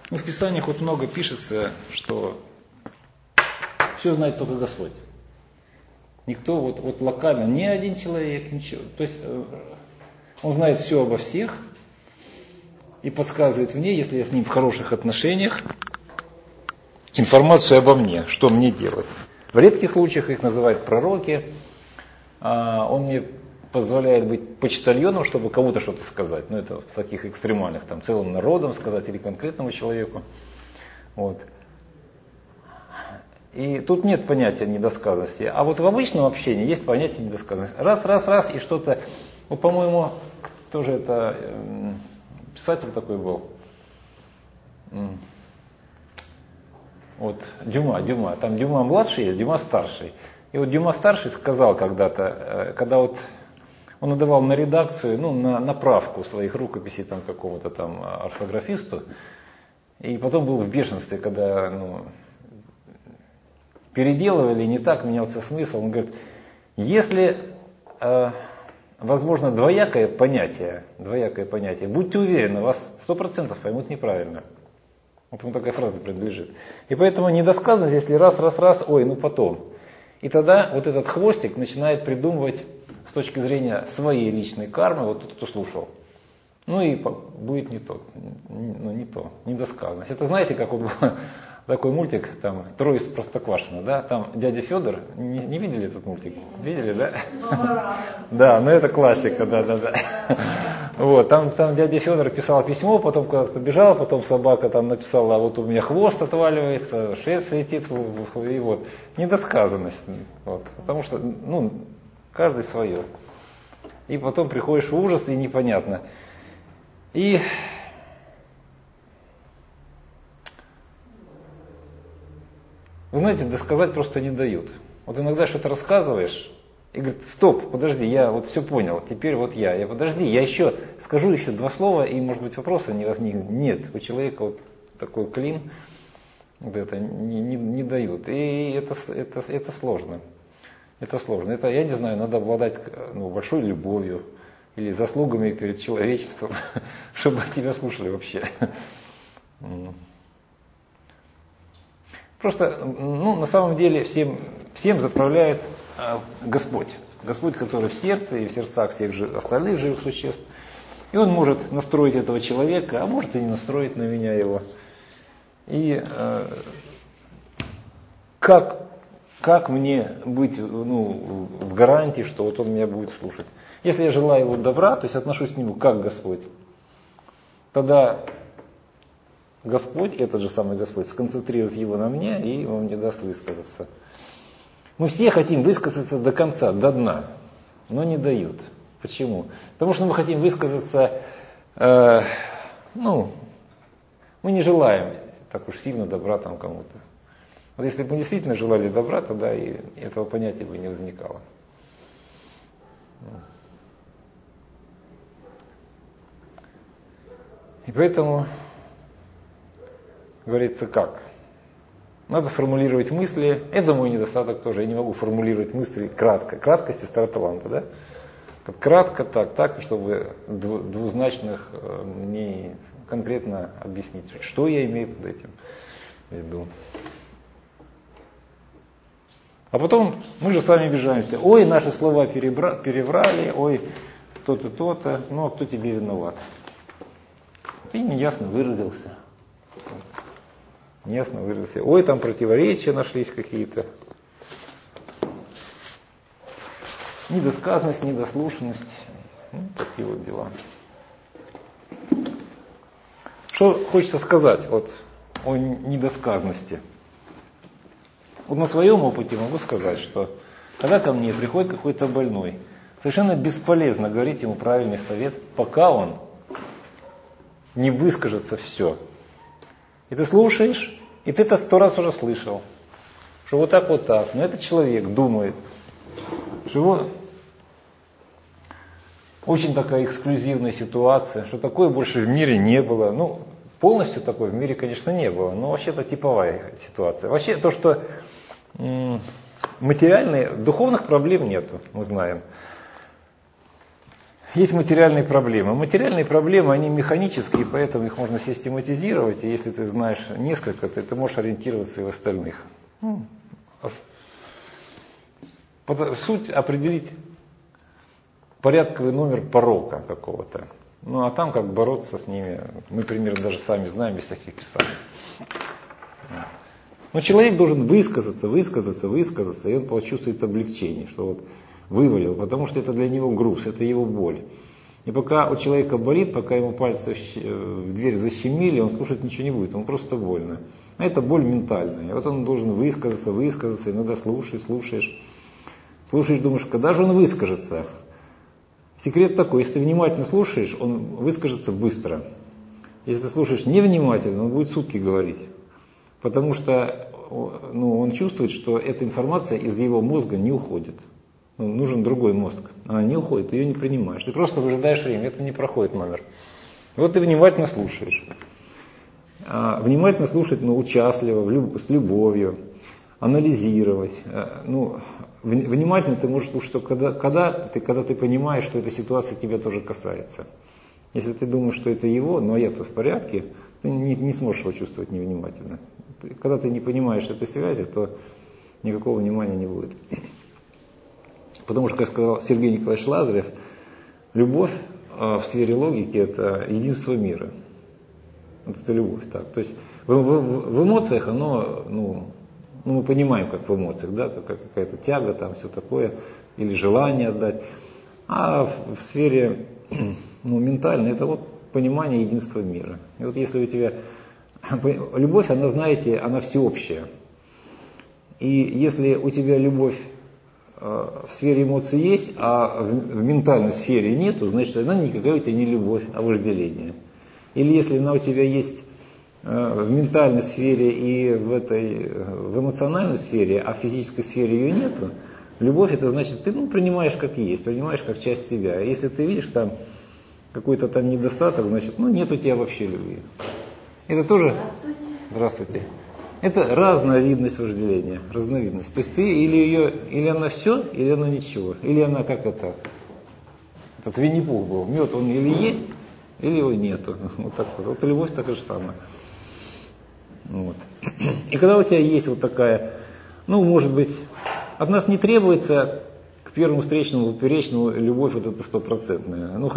Ну, в Писаниях вот много пишется, что все знает только Господь. Никто вот локально, ни один человек, ничего. То есть он знает все обо всех и подсказывает мне, если я с ним в хороших отношениях, информацию обо мне, что мне делать. В редких случаях их называют пророки. Он мне позволяет быть почтальоном, чтобы кому-то что-то сказать. Ну, это в таких экстремальных, там, целым народом сказать или конкретному человеку. Вот. И тут нет понятия недосказанности. А вот в обычном общении есть понятие недосказанности. Раз, и что-то... Ну, по-моему, тоже это писатель такой был. Вот Дюма. Там Дюма младший есть, Дюма старший. И вот Дюма старший сказал когда-то, когда вот он отдавал на редакцию, ну, на правку своих рукописей там какому-то там орфографисту, и потом был в бешенстве, когда переделывали, не так менялся смысл. Он говорит, если возможно двоякое понятие, будьте уверены, вас 100% поймут неправильно. Вот ему такая фраза принадлежит. И поэтому недосказанность, если раз, ой, ну потом. И тогда вот этот хвостик начинает придумывать с точки зрения своей личной кармы, вот тот, кто слушал. Ну и будет не то, недосказанность. Это знаете, как вот такой мультик, там, «Трое из Простоквашино», да, там дядя Федор, не видели этот мультик? Видели, да? Да, ну это классика, да. Вот, там дядя Федор писал письмо, потом куда-то побежал, потом собака там написала, а вот у меня хвост отваливается, шерсть летит, и вот. Недосказанность, вот, потому что, ну, каждый свое. И потом приходишь в ужас, и непонятно. И вы знаете, досказать просто не дают. Вот иногда что-то рассказываешь, и говорит, стоп, подожди, я вот все понял, теперь вот я еще скажу еще два слова, и может быть вопроса не возникнет. Нет, у человека вот такой клин, вот это не дают. И это сложно. Это сложно. Это, я не знаю, надо обладать большой любовью или заслугами перед человечеством, чтобы тебя слушали вообще. Просто, на самом деле, всем заправляет Господь. Господь, который в сердце и в сердцах всех остальных живых существ. И Он может настроить этого человека, а может и не настроить на меня его. И как мне быть в гарантии, что вот Он меня будет слушать? Если я желаю его добра, то есть отношусь к нему как Господь, тогда Господь, этот же самый Господь, сконцентрирует его на мне, и Он мне даст высказаться. Мы все хотим высказаться до конца, до дна, но не дают. Почему? Потому что мы хотим высказаться, мы не желаем так уж сильно добра там кому-то. Вот если бы мы действительно желали добра, тогда и этого понятия бы не возникало. И поэтому говорится как? Надо формулировать мысли. Это мой недостаток тоже. Я не могу формулировать мысли кратко. Краткость и стар таланта, да? Кратко, так, чтобы двузначных не конкретно объяснить, что я имею под этим в виду. А потом мы же с вами обижаемся. Ой, наши слова переврали, ой, то-то, то-то. Ну, а кто тебе виноват? Ты неясно выразился. Неясно выразился. Ой, там противоречия нашлись какие-то. Недосказанность, недослушанность. Такие вот дела. Что хочется сказать вот о недосказанности? Вот на своем опыте могу сказать, что когда ко мне приходит какой-то больной, совершенно бесполезно говорить ему правильный совет, пока он не выскажется все. И ты слушаешь, и ты это 100 раз уже слышал, что вот так. Но этот человек думает, что его очень такая эксклюзивная ситуация, что такое больше в мире не было. Полностью такой в мире, конечно, не было, но вообще-то типовая ситуация. Вообще то, что материальные, духовных проблем нету, мы знаем. Есть материальные проблемы. Материальные проблемы, они механические, поэтому их можно систематизировать, и если ты знаешь несколько, ты можешь ориентироваться и в остальных. Суть определить порядковый номер порока какого-то. Ну а там как бороться с ними, мы примерно даже сами знаем, без всяких писаний. Но человек должен высказаться, и он почувствует облегчение, что вот вывалил, потому что это для него груз, это его боль. И пока у человека болит, пока ему пальцы в дверь защемили, он слушать ничего не будет, ему просто больно. А это боль ментальная. И вот он должен высказаться, иногда слушаешь, думаешь, когда же он выскажется? Секрет такой, если ты внимательно слушаешь, он выскажется быстро. Если ты слушаешь невнимательно, он будет сутки говорить. Потому что он чувствует, что эта информация из его мозга не уходит. Нужен другой мозг. Она не уходит, ты ее не принимаешь. Ты просто выжидаешь время, это не проходит номер. И вот ты внимательно слушаешь. Внимательно слушать, участливо, с любовью, анализировать. Внимательно ты можешь слушать, что когда ты понимаешь, что эта ситуация тебя тоже касается. Если ты думаешь, что это его, но это в порядке, ты не сможешь его чувствовать невнимательно. Когда ты не понимаешь этой связи, то никакого внимания не будет. Потому что, как сказал Сергей Николаевич Лазарев, любовь в сфере логики – это единство мира. Вот это любовь. Так. То есть в эмоциях мы понимаем, как в эмоциях, да, какая-то тяга, там все такое, или желание отдать. А в сфере ментальной это вот понимание единства мира. И вот если у тебя любовь, она, знаете, она всеобщая. И если у тебя любовь в сфере эмоций есть, а в ментальной сфере нету, значит, она никакая у тебя не любовь, а вожделение. Или если она у тебя есть в ментальной сфере и в эмоциональной сфере, а в физической сфере ее нету, любовь это значит, ты принимаешь как есть, принимаешь как часть себя. Если ты видишь там какой-то там недостаток, значит, нет у тебя вообще любви. Это тоже... Здравствуйте. Это разновидность вожделения, разновидность. То есть ты или она все, или она ничего. Или она как этот Винни-Пух был. Мед он или есть, или его нету. Вот так вот. Вот любовь такая же самая. Вот. И когда у тебя есть вот такая, может быть, от нас не требуется к первому встречному, поперечному любовь вот эта 100%.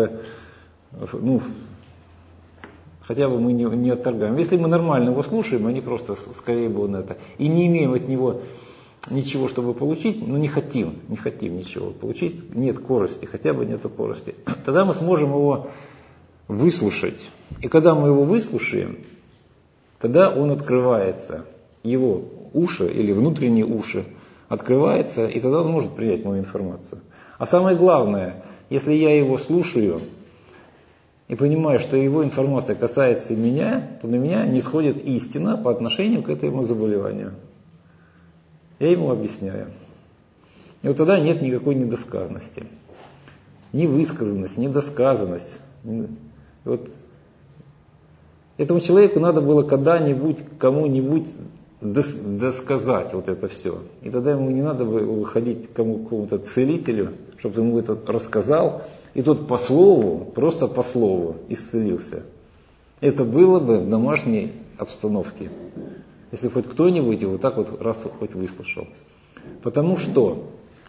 Хотя бы мы не отторгаем. Если мы нормально его слушаем, они просто скорее бы это. И не имеем от него ничего, чтобы получить, не хотим ничего получить, нет корости, хотя бы нету корости. Тогда мы сможем его выслушать. И когда мы его выслушаем, тогда он открывается, его уши или внутренние уши открываются, и тогда он может принять мою информацию. А самое главное, если я его слушаю и понимаю, что его информация касается меня, то на меня не сходит истина по отношению к этому заболеванию. Я ему объясняю. И вот тогда нет никакой недосказанности. Невысказанность, недосказанность. Вот этому человеку надо было когда-нибудь кому-нибудь досказать вот это все. И тогда ему не надо было выходить к какому-то целителю, чтобы ему это рассказал, и тот по слову, просто по слову исцелился. Это было бы в домашней обстановке. Если хоть кто-нибудь его так вот раз хоть выслушал. Потому что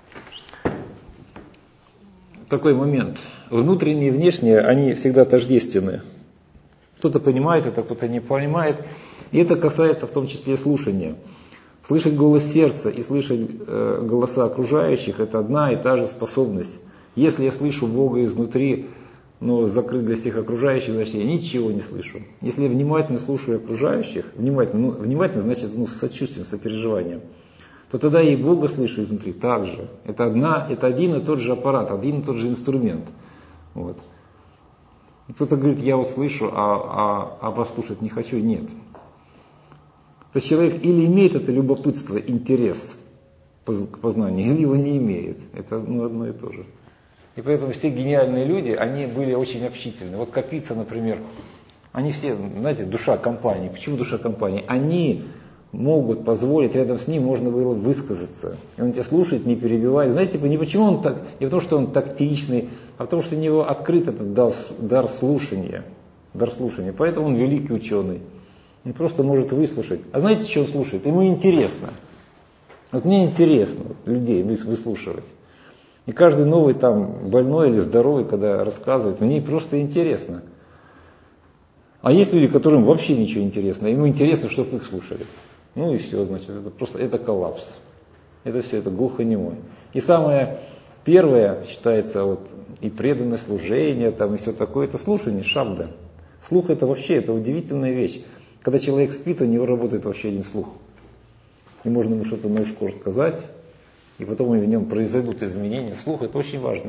такой момент. Внутренние и внешние, они всегда тождественны. Кто-то понимает это, кто-то не понимает. И это касается в том числе слушания. Слышать голос сердца и слышать голоса окружающих – это одна и та же способность. Если я слышу Бога изнутри, но закрыт для всех окружающих, значит я ничего не слышу. Если я внимательно слушаю окружающих, внимательно значит с сочувствием, сопереживанием, то тогда я и Бога слышу изнутри также. Это один и тот же аппарат, один и тот же инструмент. Вот. Кто-то говорит, я вот слышу, а послушать не хочу. Нет. То есть человек или имеет это любопытство, интерес к познанию, или его не имеет. Это одно и то же. И поэтому все гениальные люди, они были очень общительны. Вот Капица, например, они все, знаете, душа компании. Почему душа компании? Они могут позволить, рядом с ним можно было высказаться. И он тебя слушает, не перебивает. Знаете, не почему он так, не потому что он тактичный, а потому что у него открыт этот дар слушания. Дар слушания. Поэтому он великий ученый. Он просто может выслушать. А знаете, что он слушает? Ему интересно. Вот мне интересно людей выслушивать. И каждый новый там больной или здоровый, когда рассказывает, мне просто интересно. А есть люди, которым вообще ничего не интересно. Ему интересно, чтобы их слушали. Ну и все, значит, это коллапс. Это все, это глухонемой. И самое первое считается вот и преданное служение, там, и все такое, это слушание, шабда. Слух это вообще, это удивительная вещь. Когда человек спит, у него работает вообще один слух. И можно ему что-то на ушко сказать, и потом в нем произойдут изменения. Слух это очень важно.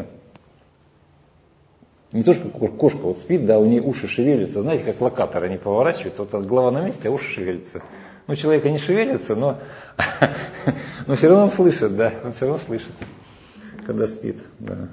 Не то, что кошка вот спит, да, у нее уши шевелятся, знаете, как локатор, они поворачиваются, вот голова на месте, а уши шевелятся. Ну, у человека не шевелятся, но все равно он слышит, да, он все равно слышит, когда спит. Да.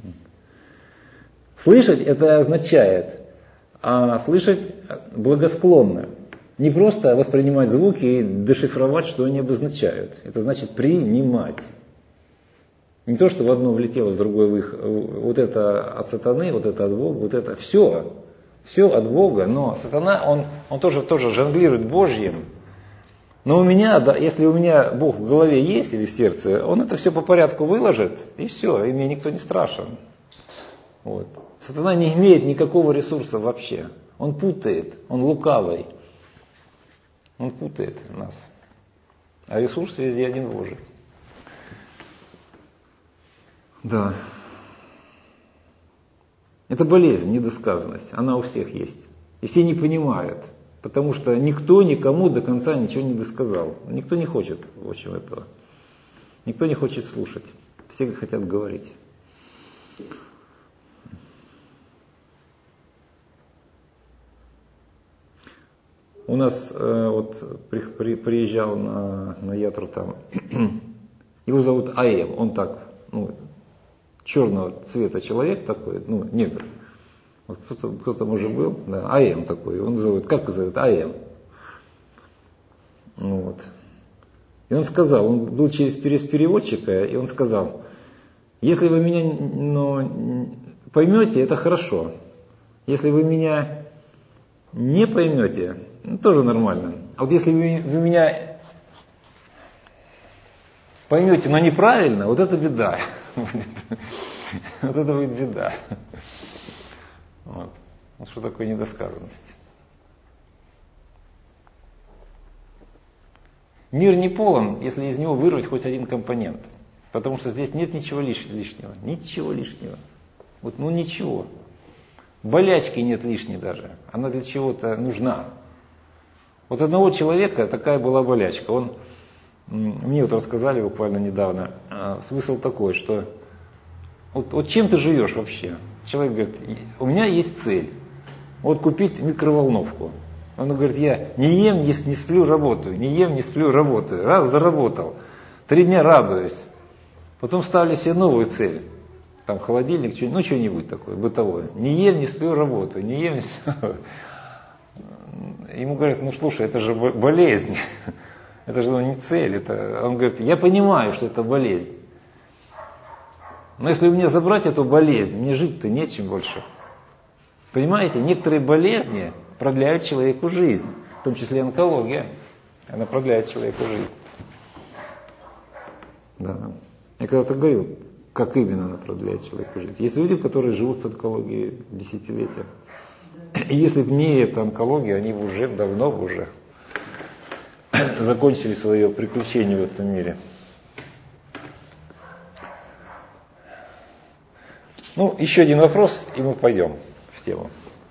Слышать это означает, слышать благосклонно. Не просто воспринимать звуки и дешифровать, что они обозначают. Это значит принимать. Не то, что в одно влетело, в другое вот это от сатаны, вот это от Бога, вот это все от Бога, но сатана, он тоже жонглирует Божьим. Но у меня, да, если у меня Бог в голове есть или в сердце, он это все по порядку выложит, и все, и мне никто не страшен. Вот. Сатана не имеет никакого ресурса вообще. Он путает, он лукавый. Он путает нас. А ресурс везде один Божий. Да. Это болезнь, недосказанность. Она у всех есть. И все не понимают. Потому что никто никому до конца ничего не досказал. Никто не хочет, в общем, этого. Никто не хочет слушать. Все хотят говорить. У нас приезжал на ятру там, его зовут Аем, он так, черного цвета человек такой, негр. Вот кто-то уже был, да, Аем такой, он зовут, как зовут? Аем. Вот. И он сказал, он был через переводчика, и он сказал, если вы меня поймете, это хорошо. Если вы меня не поймете, тоже нормально. А вот если вы меня поймете, но неправильно, вот это беда. Вот это будет беда. Вот что такое недосказанность. Мир не полон, если из него вырвать хоть один компонент. Потому что здесь нет ничего лишнего. Ничего лишнего. Вот, ничего. Болячки нет лишней даже. Она для чего-то нужна. Вот одного человека такая была болячка. Мне вот рассказали буквально недавно, смысл такой, что вот чем ты живешь вообще? Человек говорит, у меня есть цель, вот купить микроволновку. Он говорит, я не ем, не сплю, работаю, не ем, не сплю, работаю. Раз заработал, 3 дня радуюсь. Потом ставлю себе новую цель. Там холодильник, что-нибудь такое, бытовое. Не ем, не сплю, работаю, не ем, не сплю. Ему говорят, слушай, это же болезнь. Это же не цель. Он говорит, я понимаю, что это болезнь. Но если у меня забрать эту болезнь, мне жить-то нечем больше. Понимаете, некоторые болезни продляют человеку жизнь. В том числе онкология. Она продляет человеку жизнь. Да. Я когда-то говорил, как именно она продляет человеку жизнь. Есть люди, которые живут с онкологией десятилетия. И если бы не эта онкология, они бы уже давно уже закончили свое приключение в этом мире. Еще один вопрос, и мы пойдем в тему.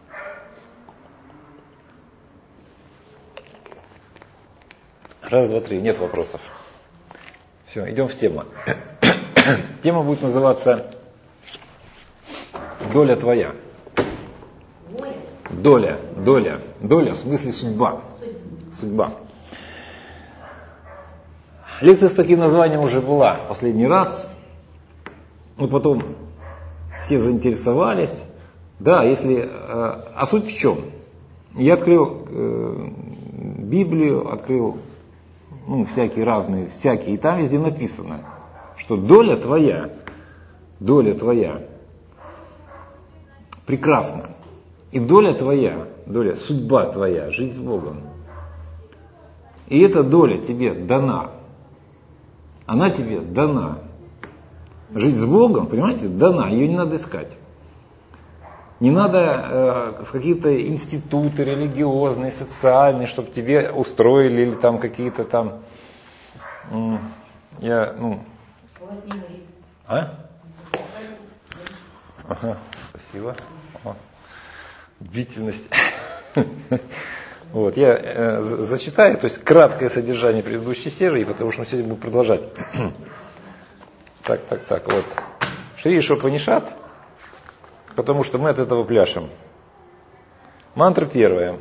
Раз, два, три. Нет вопросов. Все, идем в тему. Тема будет называться «Доля твоя». Доля, в смысле судьба. Судьба. Лекция с таким названием уже была последний раз. Потом все заинтересовались. Да, а суть в чем? Я открыл Библию, открыл всякие, и там везде написано, что доля твоя, Прекрасно. И доля твоя, судьба твоя, жить с Богом. И эта доля тебе дана. Она тебе дана. Жить с Богом, понимаете, дана, ее не надо искать. Не надо в какие-то институты религиозные, социальные, чтобы тебе устроили или там какие-то там... У вас не говорит. А? Ага, спасибо. Бдительность. Вот, я зачитаю, то есть краткое содержание предыдущей серии, потому что мы сегодня будем продолжать. Так, вот. Шри Ишупанишад, потому что мы от этого пляшем. Мантра первая.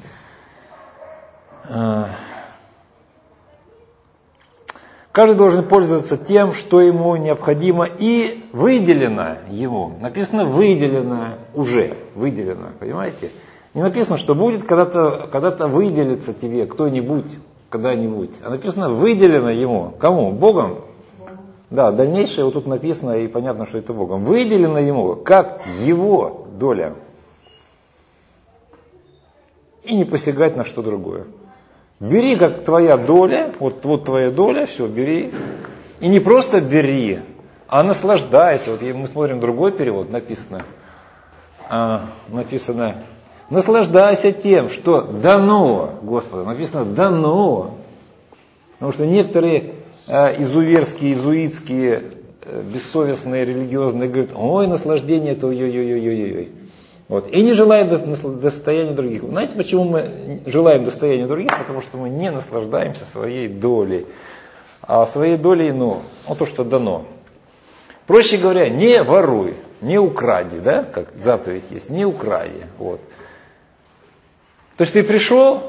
Каждый должен пользоваться тем, что ему необходимо и выделено ему. Написано выделено уже, выделено, понимаете? Не написано, что будет когда-то выделится тебе кто-нибудь, когда-нибудь. А написано выделено ему. Кому? Богом? Да, дальнейшее вот тут написано, и понятно, что это Богом. Выделено ему, как его доля. И не посягать на что другое. Бери, как твоя доля, вот твоя доля, все, бери. И не просто бери, а наслаждайся. Вот мы смотрим другой перевод, написано, наслаждайся тем, что дано Господу. Написано дано. Потому что некоторые изуверские, изуитские, бессовестные, религиозные говорят, ой, наслаждение это ой-ой-ой-ой-ой. Вот. И не желаем достояния других. Знаете, почему мы желаем достояния других? Потому что мы не наслаждаемся своей долей. А своей долей, вот то, что дано. Проще говоря, не воруй, не укради, да, как заповедь есть, не укради. Вот. То есть ты пришел,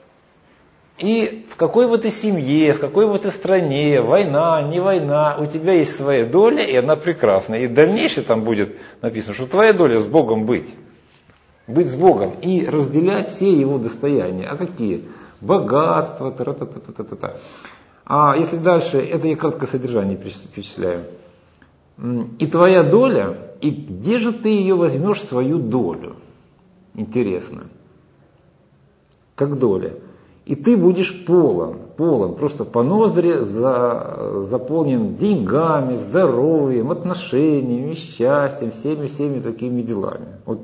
и в какой бы ты семье, в какой бы ты стране, война, не война, у тебя есть своя доля, и она прекрасна. И дальнейшее там будет написано, что твоя доля с Богом быть. Быть с Богом и разделять все его достояния. А какие? Богатство, та-та-та-та-та-та. А если дальше, это я краткое содержание перечисляю. И твоя доля, и где же ты ее возьмешь, свою долю? Интересно. Как доля. И ты будешь полон, просто по ноздри заполнен деньгами, здоровьем, отношениями, счастьем, всеми такими делами. Вот.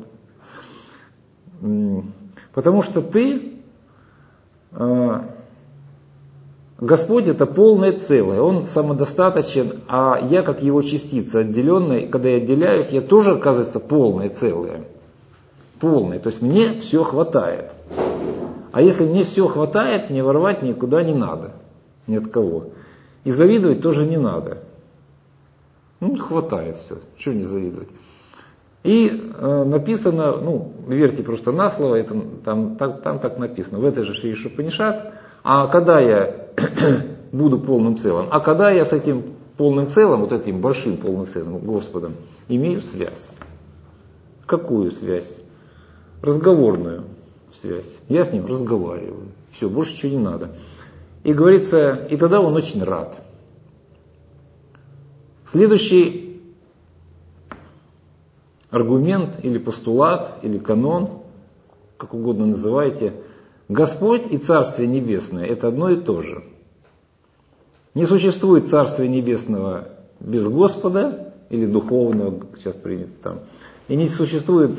Потому что ты, Господь это полное целое, Он самодостаточен, а я как Его частица отделенная, когда я отделяюсь, я тоже, оказывается, полное целое. Полное, то есть мне все хватает. А если мне все хватает, мне воровать никуда не надо, ни от кого. И завидовать тоже не надо. Хватает все, чего не завидовать. И написано, верьте просто на слово, это, там так написано, в этой же Шри Ишупанишад, а когда я буду полным целым, а когда я с этим полным целым, вот этим большим полным целым Господом, имею связь. Какую связь? Разговорную связь. Я с ним разговариваю. Все, больше ничего не надо. И говорится, и тогда он очень рад. Следующий аргумент или постулат, или канон, как угодно называйте, Господь и Царствие Небесное – это одно и то же. Не существует Царствия Небесного без Господа, или духовного, сейчас принято там, и не существует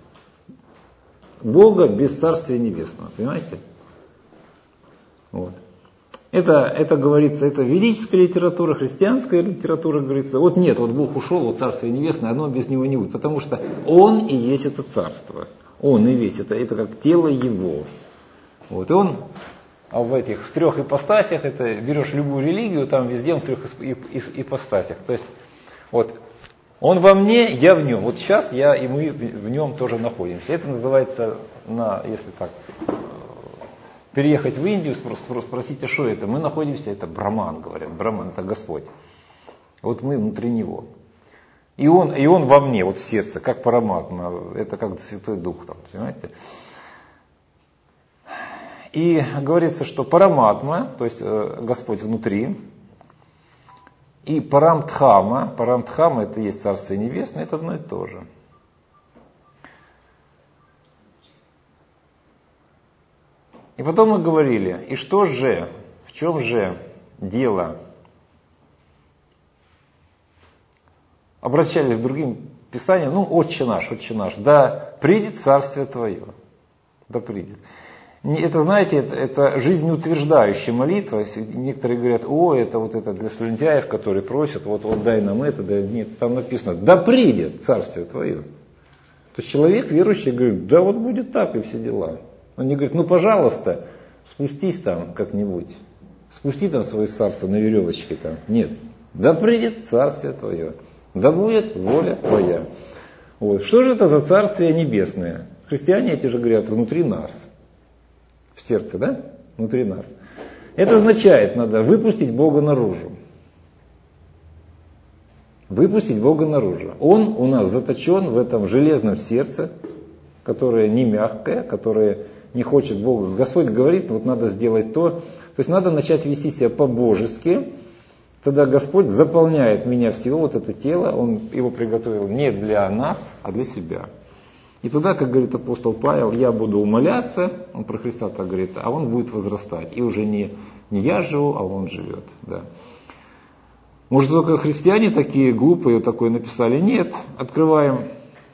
Бога без Царствия Небесного, понимаете? Вот. Это говорится, это ведическая литература, христианская литература говорится. Вот нет, вот Бог ушел, вот Царствие Небесное, одно без него не будет, потому что Он и есть это Царство. Он и весь это как тело Его. Вот, и Он в этих трех ипостасях, это берешь любую религию, там везде Он в трех ипостасях. То есть, вот, Он во мне, я в Нем. Вот сейчас я и мы в Нем тоже находимся. Это называется, если так переехать в Индию, спросите, что это? Мы находимся, это Браман, говорят. Браман это Господь. Вот мы внутри Него. И он во мне, вот в сердце, как Параматма, это как Святой Дух, там, понимаете? И говорится, что Параматма, то есть Господь внутри, и Парамдхама это есть Царствие Небесное, это одно и то же. И потом мы говорили, и что же, в чем же дело? Обращались к другим писаниям, Отче наш, да придет царствие Твое, да придет. Это, знаете, это жизнеутверждающая молитва. Некоторые говорят, это вот это для слюнтяев, которые просят, вот дай нам это, да нет, там написано, да придет царствие Твое. То есть человек верующий говорит, да вот будет так и все дела. Он не говорит, пожалуйста, спустись там как-нибудь, спусти там свое царство на веревочке там. Нет, да придет царствие Твое, да будет воля Твоя. Вот. Что же это за царствие небесное? Христиане эти же говорят, внутри нас. В сердце, да? Внутри нас. Это означает, надо выпустить Бога наружу. Выпустить Бога наружу. Он у нас заточен в этом железном сердце, которое не мягкое, которое не хочет Бога. Господь говорит, вот надо сделать то. То есть надо начать вести себя по-божески. Тогда Господь заполняет меня всего, вот это тело, Он его приготовил не для нас, а для себя. И тогда, как говорит апостол Павел, я буду умоляться, он про Христа так говорит, а он будет возрастать. И уже не я живу, а он живет. Да. Может, только христиане такие глупые такое написали? Нет. Открываем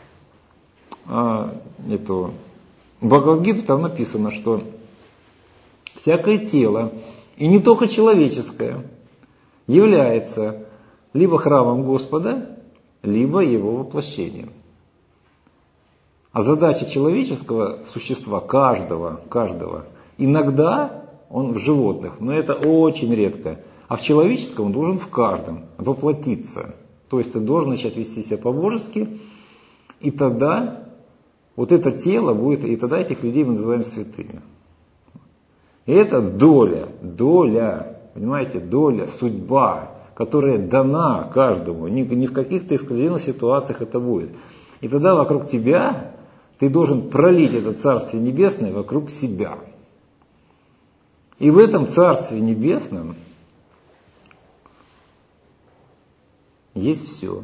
эту Бхагавад-гиту, там написано, что всякое тело, и не только человеческое, является либо храмом Господа, либо его воплощением. А задача человеческого существа, каждого, иногда он в животных, но это очень редко. А в человеческом он должен в каждом воплотиться. То есть ты должен начать вести себя по-божески, и тогда вот это тело будет, и тогда этих людей мы называем святыми. И это доля, понимаете, доля, судьба, которая дана каждому. Не в каких-то эксклюзивных ситуациях это будет. И тогда вокруг тебя ты должен пролить это Царствие Небесное вокруг себя. И в этом Царстве Небесном есть все.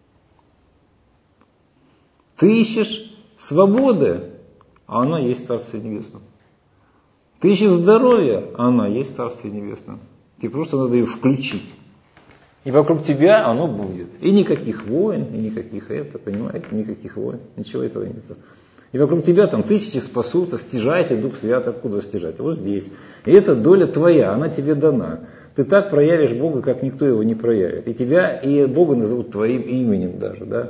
Ты ищешь свободы, а она есть в Царстве Небесном. Ты ищешь здоровья, а она есть в Царстве Небесном. Тебе просто надо ее включить. И вокруг тебя оно будет. И никаких войн, и никаких понимаете, никаких войн, ничего этого нет. И вокруг тебя там тысячи спасутся, стяжайте, Дух Святый, откуда стяжать? Вот здесь. И эта доля твоя, она тебе дана. Ты так проявишь Бога, как никто его не проявит. И тебя, и Бога назовут твоим именем даже, да?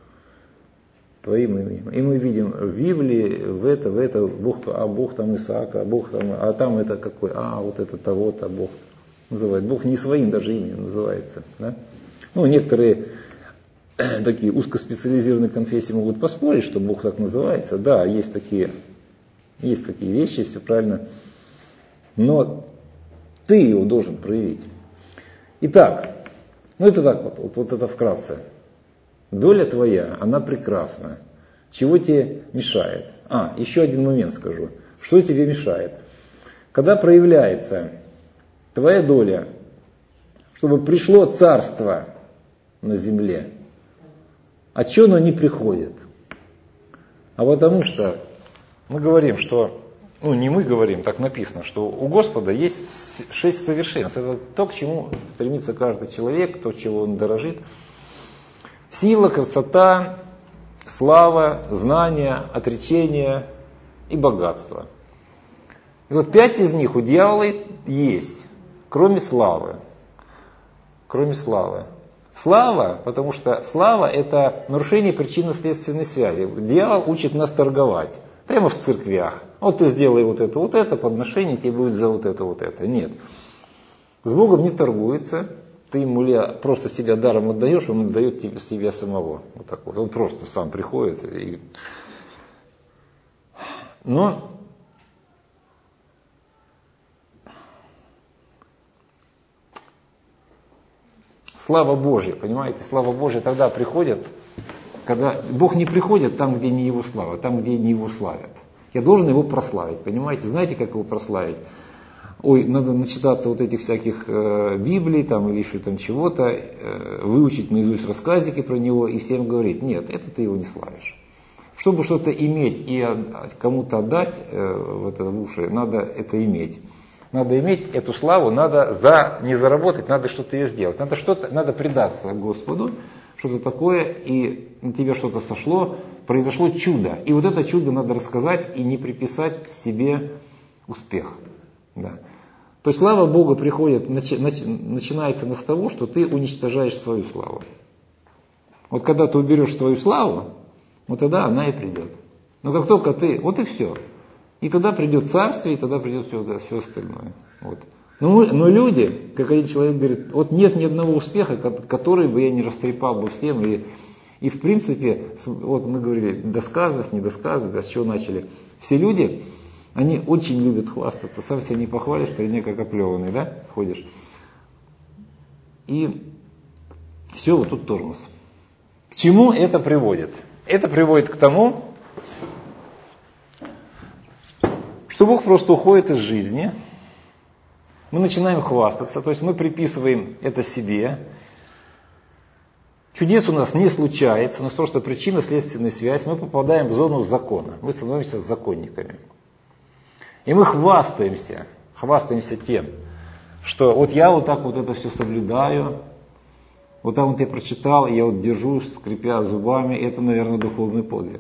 Твоим именем. И мы видим в Библии, в это, Бог там Исаака, Бог там, а там это какой, вот это того-то Бог называет. Бог не своим даже именем называется, да? Некоторые такие узкоспециализированные конфессии могут поспорить, что Бог так называется. Да, есть такие вещи, все правильно. Но ты его должен проявить. Итак, это так вот это вкратце. Доля твоя, она прекрасна. Чего тебе мешает? Еще один момент скажу. Что тебе мешает? Когда проявляется твоя доля, чтобы пришло царство на земле, а чего оно не приходит? А потому что мы говорим, что, не мы говорим, так написано, что у Господа есть 6 совершенств. Это то, к чему стремится каждый человек, то, чего он дорожит. Сила, красота, слава, знание, отречение и богатство. И вот 5 из них у дьявола есть, кроме славы. Кроме славы. Слава, потому что слава — это нарушение причинно-следственной связи. Дьявол учит нас торговать. Прямо в церквях. Вот ты сделай вот это, подношение тебе будет за вот это. Нет. С Богом не торгуется. Ты ему просто себя даром отдаешь, он отдает тебе себя самого. Вот так вот. Он просто сам приходит. Но слава Божья, понимаете? Слава Божья тогда приходит, когда Бог не приходит там, где не Его слава, там, где не Его славят. Я должен Его прославить, понимаете? Знаете, как Его прославить? Надо начитаться вот этих всяких Библий там, или еще там чего-то, выучить наизусть рассказики про Него и всем говорить: нет, это ты Его не славишь. Чтобы что-то иметь и кому-то отдать в уши, надо это иметь. Надо иметь эту славу, надо не заработать, надо что-то ее сделать. Надо предаться Господу, что-то такое, и на тебя что-то сошло, произошло чудо. И вот это чудо надо рассказать и не приписать себе успех. Да. То есть слава Бога приходит, начинается с того, что ты уничтожаешь свою славу. Вот когда ты уберешь свою славу, вот тогда она и придет. Но как только ты, вот и все. И тогда придет царствие, и тогда придет все остальное. Вот. Но люди, как один человек говорит, вот нет ни одного успеха, который бы я не растрепал бы всем. И в принципе, вот мы говорили, досказанность, недосказанность, с чего начали. Все люди, они очень любят хвастаться. Сам себя не похвалишь, ты как оплеванный, да, ходишь. И все, вот тут тормоз. К чему это приводит? Это приводит к тому, что Бог просто уходит из жизни, мы начинаем хвастаться, то есть мы приписываем это себе. Чудес у нас не случается, у нас просто причинно-следственная связь, мы попадаем в зону закона, мы становимся законниками. И мы хвастаемся тем, что вот я вот так вот это все соблюдаю, вот там вот я прочитал, и я вот держусь, скрипя зубами, это, наверное, духовный подвиг.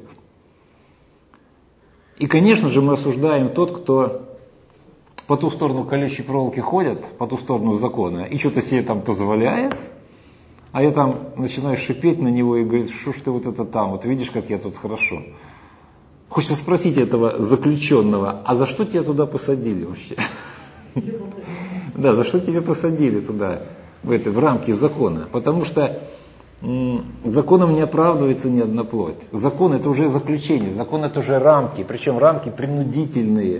И, конечно же, мы осуждаем тот, кто по ту сторону колючей проволоки ходит, по ту сторону закона, и что-то себе там позволяет, а я там начинаю шипеть на него и говорить, что ж ты вот это там, вот видишь, как я тут хорошо. Хочется спросить этого заключенного, а за что тебя туда посадили вообще? Да, за что тебя посадили туда, в рамки закона? Потому что законом не оправдывается ни одна плоть. Закон это уже заключение, закон это уже рамки, причем рамки принудительные.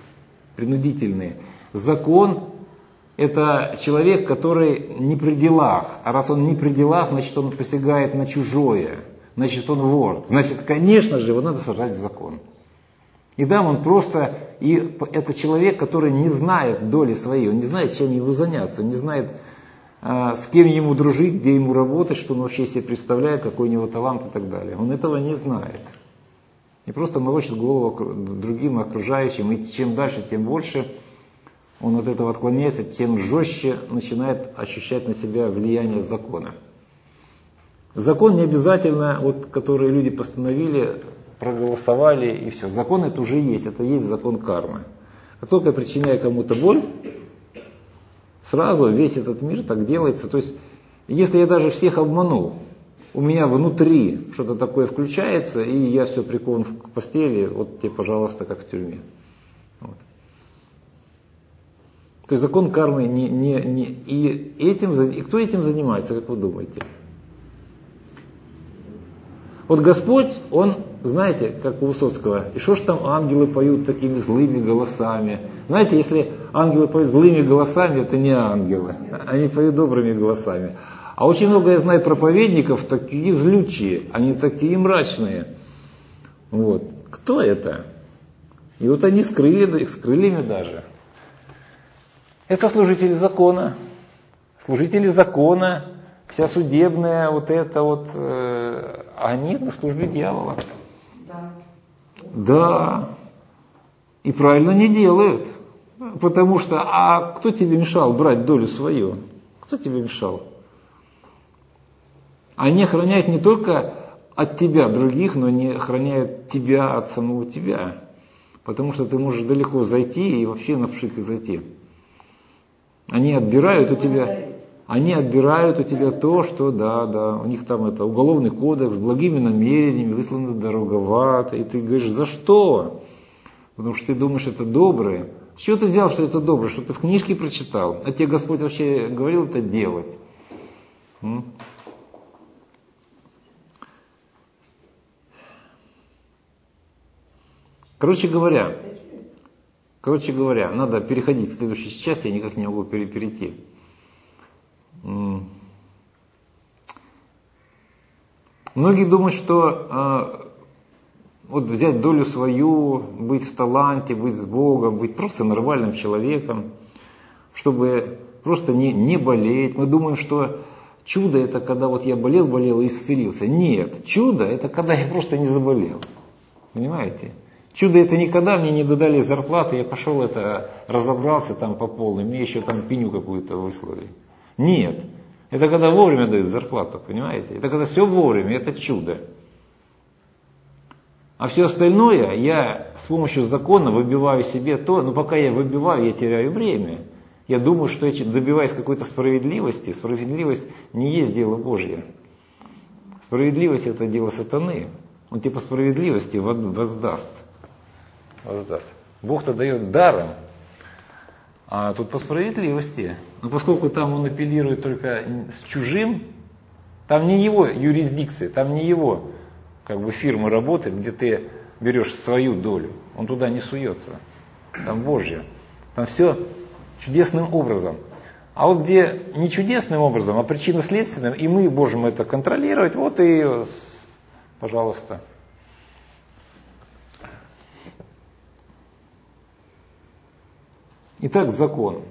Закон это человек, который не при делах, а раз он не при делах, значит он посягает на чужое, значит он вор, значит конечно же его надо сажать в закон. И да, он просто, и это человек, который не знает доли своей, он не знает, чем ему заняться, он не знает, с кем ему дружить, где ему работать, что он вообще себе представляет, какой у него талант и так далее. Он этого не знает. И просто морочит голову другим окружающим, и чем дальше, тем больше он от этого отклоняется, тем жестче начинает ощущать на себя влияние закона. Закон не обязательно, вот, который люди постановили, проголосовали и все. Закон это уже есть, это есть закон кармы. Как только я причиняю кому-то боль, сразу весь этот мир так делается. То есть, если я даже всех обманул, у меня внутри что-то такое включается, и я все прикован к постели, вот тебе, пожалуйста, как в тюрьме. Вот. То есть закон кармы и кто этим занимается, как вы думаете? Вот Господь, Он, знаете, как у Высоцкого, и что ж там ангелы поют такими злыми голосами? Знаете, если ангелы поют злыми голосами, это не ангелы, они поют добрыми голосами. А очень много я знаю проповедников, такие злючие, они такие мрачные. Вот. Кто это? И вот они с крыльями даже. Это служители закона. Служители закона, вся судебная вот это вот, они на службе дьявола. Да. И правильно не делают. Потому что, а кто тебе мешал брать долю свою? Кто тебе мешал? Они охраняют не только от тебя других, но они охраняют тебя от самого тебя. Потому что ты можешь далеко зайти и вообще на пшик и зайти. Они отбирают у тебя то, что да, у них там это уголовный кодекс с благими намерениями, высланы дороговато. И ты говоришь, за что? Потому что ты думаешь, это доброе. С чего ты взял, что это доброе? Что ты в книжке прочитал? А тебе Господь вообще говорил это делать? Короче говоря, надо переходить к следующей части, я никак не могу перейти. Многие думают, что вот взять долю свою, быть в таланте, быть с Богом, быть просто нормальным человеком, чтобы просто не болеть. Мы думаем, что чудо это когда вот я болел и исцелился. Нет, чудо это когда я просто не заболел. Понимаете? Чудо это никогда мне не додали зарплаты, я пошел это, разобрался там по полной, мне еще там пеню какую-то выслали. Нет. Это когда вовремя дают зарплату, понимаете? Это когда все вовремя, это чудо. А все остальное я с помощью закона выбиваю себе то, но пока я выбиваю, я теряю время. Я думаю, что я добиваюсь какой-то справедливости. Справедливость не есть дело Божье. Справедливость это дело сатаны. Он тебе по справедливости воздаст. Бог-то дает даром, а тут по справедливости. Но поскольку там он апеллирует только с чужим, там не его юрисдикция, там не его как бы фирма работает, где ты берешь свою долю. Он туда не суется. Там Божье. Там все чудесным образом. А вот где не чудесным образом, а причинно-следственным, и мы можем это контролировать, вот и, пожалуйста. Итак, закон.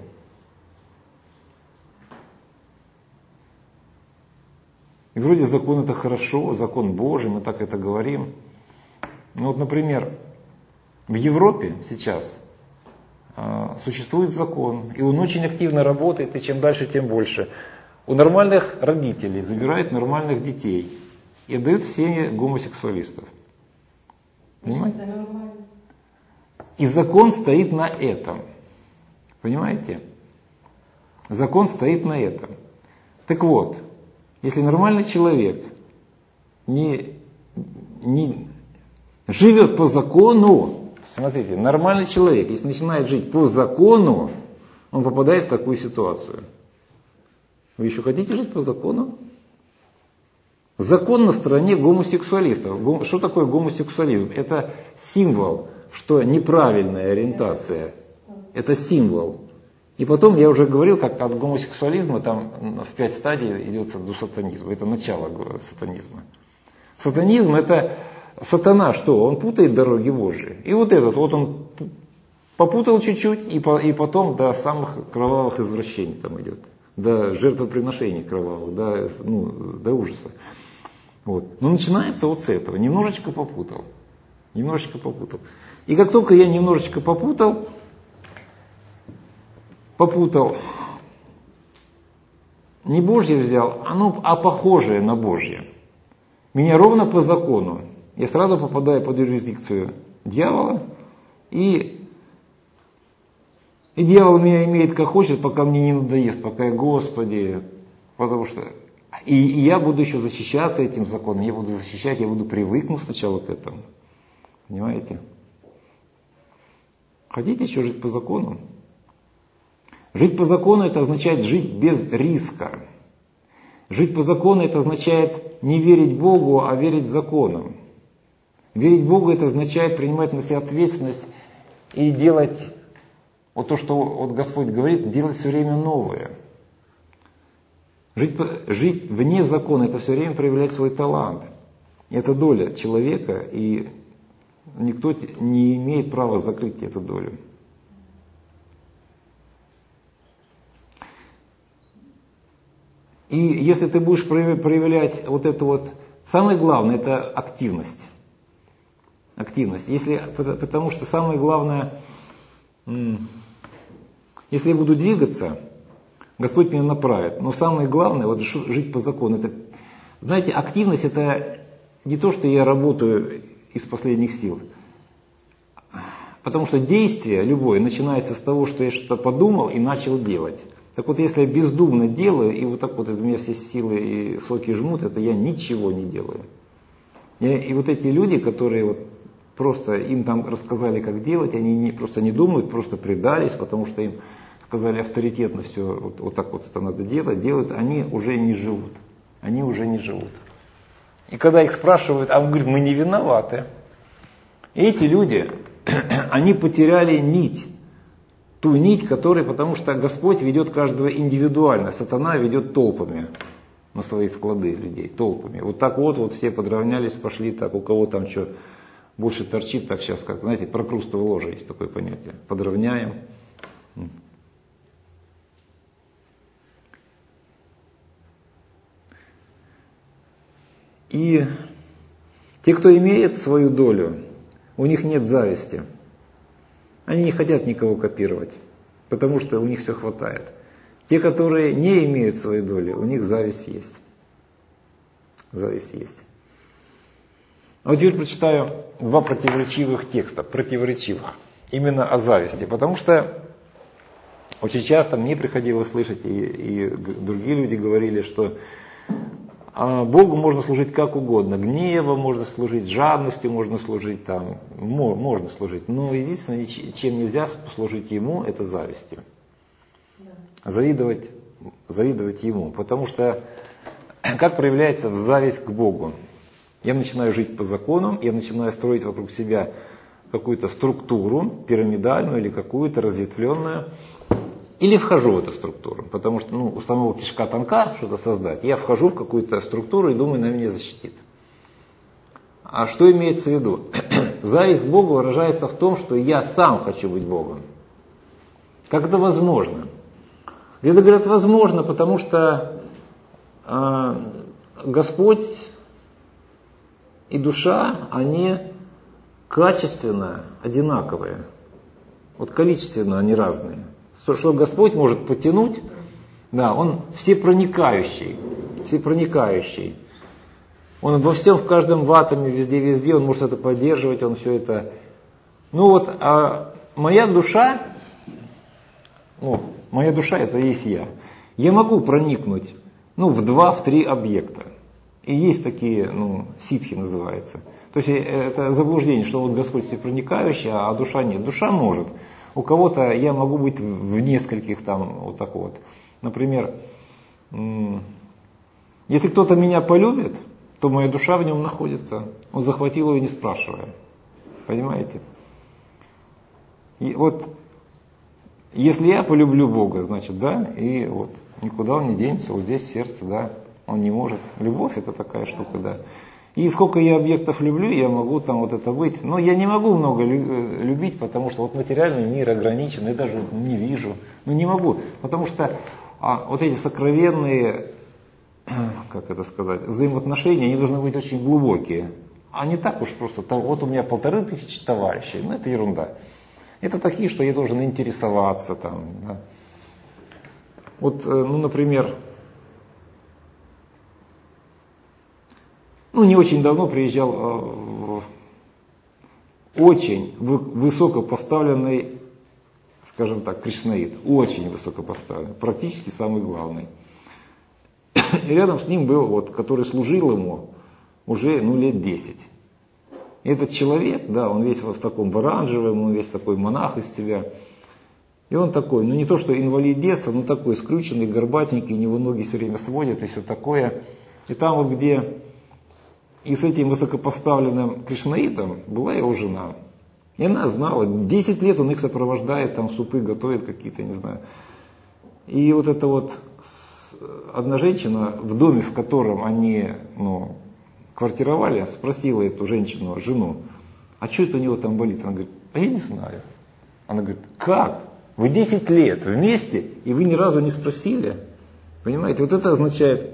И вроде закон это хорошо, закон Божий, мы так это говорим. Ну вот, например, в Европе сейчас существует закон, и он очень активно работает, и чем дальше, тем больше. У нормальных родителей забирают нормальных детей и отдают в семьи гомосексуалистов. Понимаете? И закон стоит на этом. Понимаете? Закон стоит на этом. Так вот, если нормальный человек не живет по закону, смотрите, нормальный человек, если начинает жить по закону, он попадает в такую ситуацию. Вы еще хотите жить по закону? Закон на стороне гомосексуалистов. Что такое гомосексуализм? Это символ, что неправильная ориентация. Это символ. И потом я уже говорил, как от гомосексуализма там в 5 стадий идет до сатанизма. Это начало сатанизма. Сатанизм это сатана что? Он путает дороги Божьи. И вот этот, вот он попутал чуть-чуть, и потом до самых кровавых извращений там идет. До жертвоприношений кровавых, до ужаса. Вот. Но начинается вот с этого. Немножечко попутал. И как только я немножечко попутал, не Божье взял, а похожее на Божье. Меня ровно по закону. Я сразу попадаю под юрисдикцию дьявола, и дьявол меня имеет как хочет, пока мне не надоест, пока я, Господи, потому что... И я буду еще защищаться этим законом, я буду защищать, я буду привыкнуть сначала к этому. Понимаете? Хотите еще жить по закону? Жить по закону это означает жить без риска. Жить по закону это означает не верить Богу, а верить законам. Верить Богу это означает принимать на себя ответственность и делать вот то, что вот Господь говорит, делать все время новое. Жить вне закона это все время проявлять свой талант. Это доля человека, и никто не имеет права закрыть эту долю. И если ты будешь проявлять вот это вот, самое главное это активность. Потому что самое главное, если я буду двигаться, Господь меня направит. Но самое главное, вот жить по закону, это, знаете, активность это не то, что я работаю из последних сил. Потому что действие любое начинается с того, что я что-то подумал и начал делать. Так вот, если я бездумно делаю, и вот так вот из меня все силы и соки жмут, это я ничего не делаю. И вот эти люди, которые вот просто им там рассказали, как делать, они просто не думают, просто предались, потому что им сказали авторитетно все, вот так вот это надо делают, они уже не живут. И когда их спрашивают, а он говорит, мы не виноваты. И эти люди, они потеряли нить. Ту нить, потому что Господь ведет каждого индивидуально, сатана ведет толпами на свои склады людей, толпами. Вот так вот все подравнялись, пошли так, у кого там что больше торчит, так сейчас, как, знаете, прокрустово ложе есть такое понятие, подравняем. И те, кто имеет свою долю, у них нет зависти. Они не хотят никого копировать, потому что у них все хватает. Те, которые не имеют своей доли, у них зависть есть. Зависть есть. А вот теперь прочитаю два противоречивых текста, противоречивых, именно о зависти. Потому что очень часто мне приходилось слышать, и другие люди говорили, что Богу можно служить как угодно. Гневом можно служить, жадностью можно служить, можно служить. Но единственное, чем нельзя служить Ему, это завистью. Завидовать Ему. Потому что как проявляется зависть к Богу? Я начинаю жить по законам, я начинаю строить вокруг себя какую-то структуру, пирамидальную или какую-то разветвленную, или вхожу в эту структуру, потому что у самого кишка тонка что-то создать. Я вхожу в какую-то структуру и думаю, она меня защитит. А что имеется в виду? Зависть к Богу выражается в том, что я сам хочу быть Богом. Как это возможно? Веды говорят, возможно, потому что Господь и душа, они качественно одинаковые. Вот количественно они разные. Что Господь может потянуть, да, Он всепроникающий. Он во всем, в каждом атоме, везде, Он может это поддерживать, Он все это. А моя душа это есть я. Я могу проникнуть, в 2-3 объекта. И есть такие, ситхи называется. То есть это заблуждение, что вот Господь всепроникающий, а душа нет. Душа может. У кого-то я могу быть в нескольких вот так вот. Например, если кто-то меня полюбит, то моя душа в нем находится. Он захватил ее, не спрашивая. Понимаете? И вот, если я полюблю Бога, значит, да, и вот никуда он не денется, вот здесь сердце, да, он не может. Любовь это такая штука, да. И сколько я объектов люблю, я могу там вот это быть. Но я не могу много любить, потому что вот материальный мир ограничен, я даже не вижу. Не могу, потому что вот эти сокровенные, взаимоотношения, они должны быть очень глубокие. А не так уж просто, вот у меня 1500 товарищей, это ерунда. Это такие, что я должен интересоваться там. Да. Вот, например, не очень давно приезжал очень высокопоставленный, скажем так, кришнаит, очень высокопоставленный, практически самый главный. И рядом с ним был, который служил ему уже лет 10. И этот человек, да, он весь в таком оранжевом, он весь такой монах из себя. И он такой, не то что инвалид детства, но такой скрюченный, горбатенький, у него ноги все время сводят и все такое. И там где... И с этим высокопоставленным кришнаитом была его жена. И она знала, 10 лет он их сопровождает, там супы готовит какие-то, не знаю. И вот эта одна женщина в доме, в котором они квартировали, спросила эту женщину, жену, а что это у него там болит? Она говорит, я не знаю. Она говорит, как? Вы 10 лет вместе, и вы ни разу не спросили? Понимаете, вот это означает...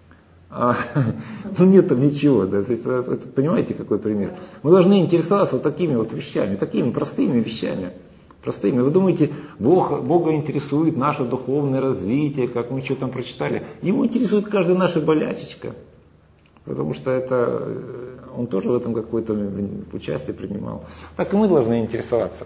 нет там ничего, да. Понимаете, какой пример? Мы должны интересоваться такими вещами, такими простыми вещами. Простыми. Вы думаете, Бога интересует наше духовное развитие, как мы что там прочитали? Ему интересует каждая наша болячечка. Потому что он тоже в этом какое-то участие принимал. Так и мы должны интересоваться.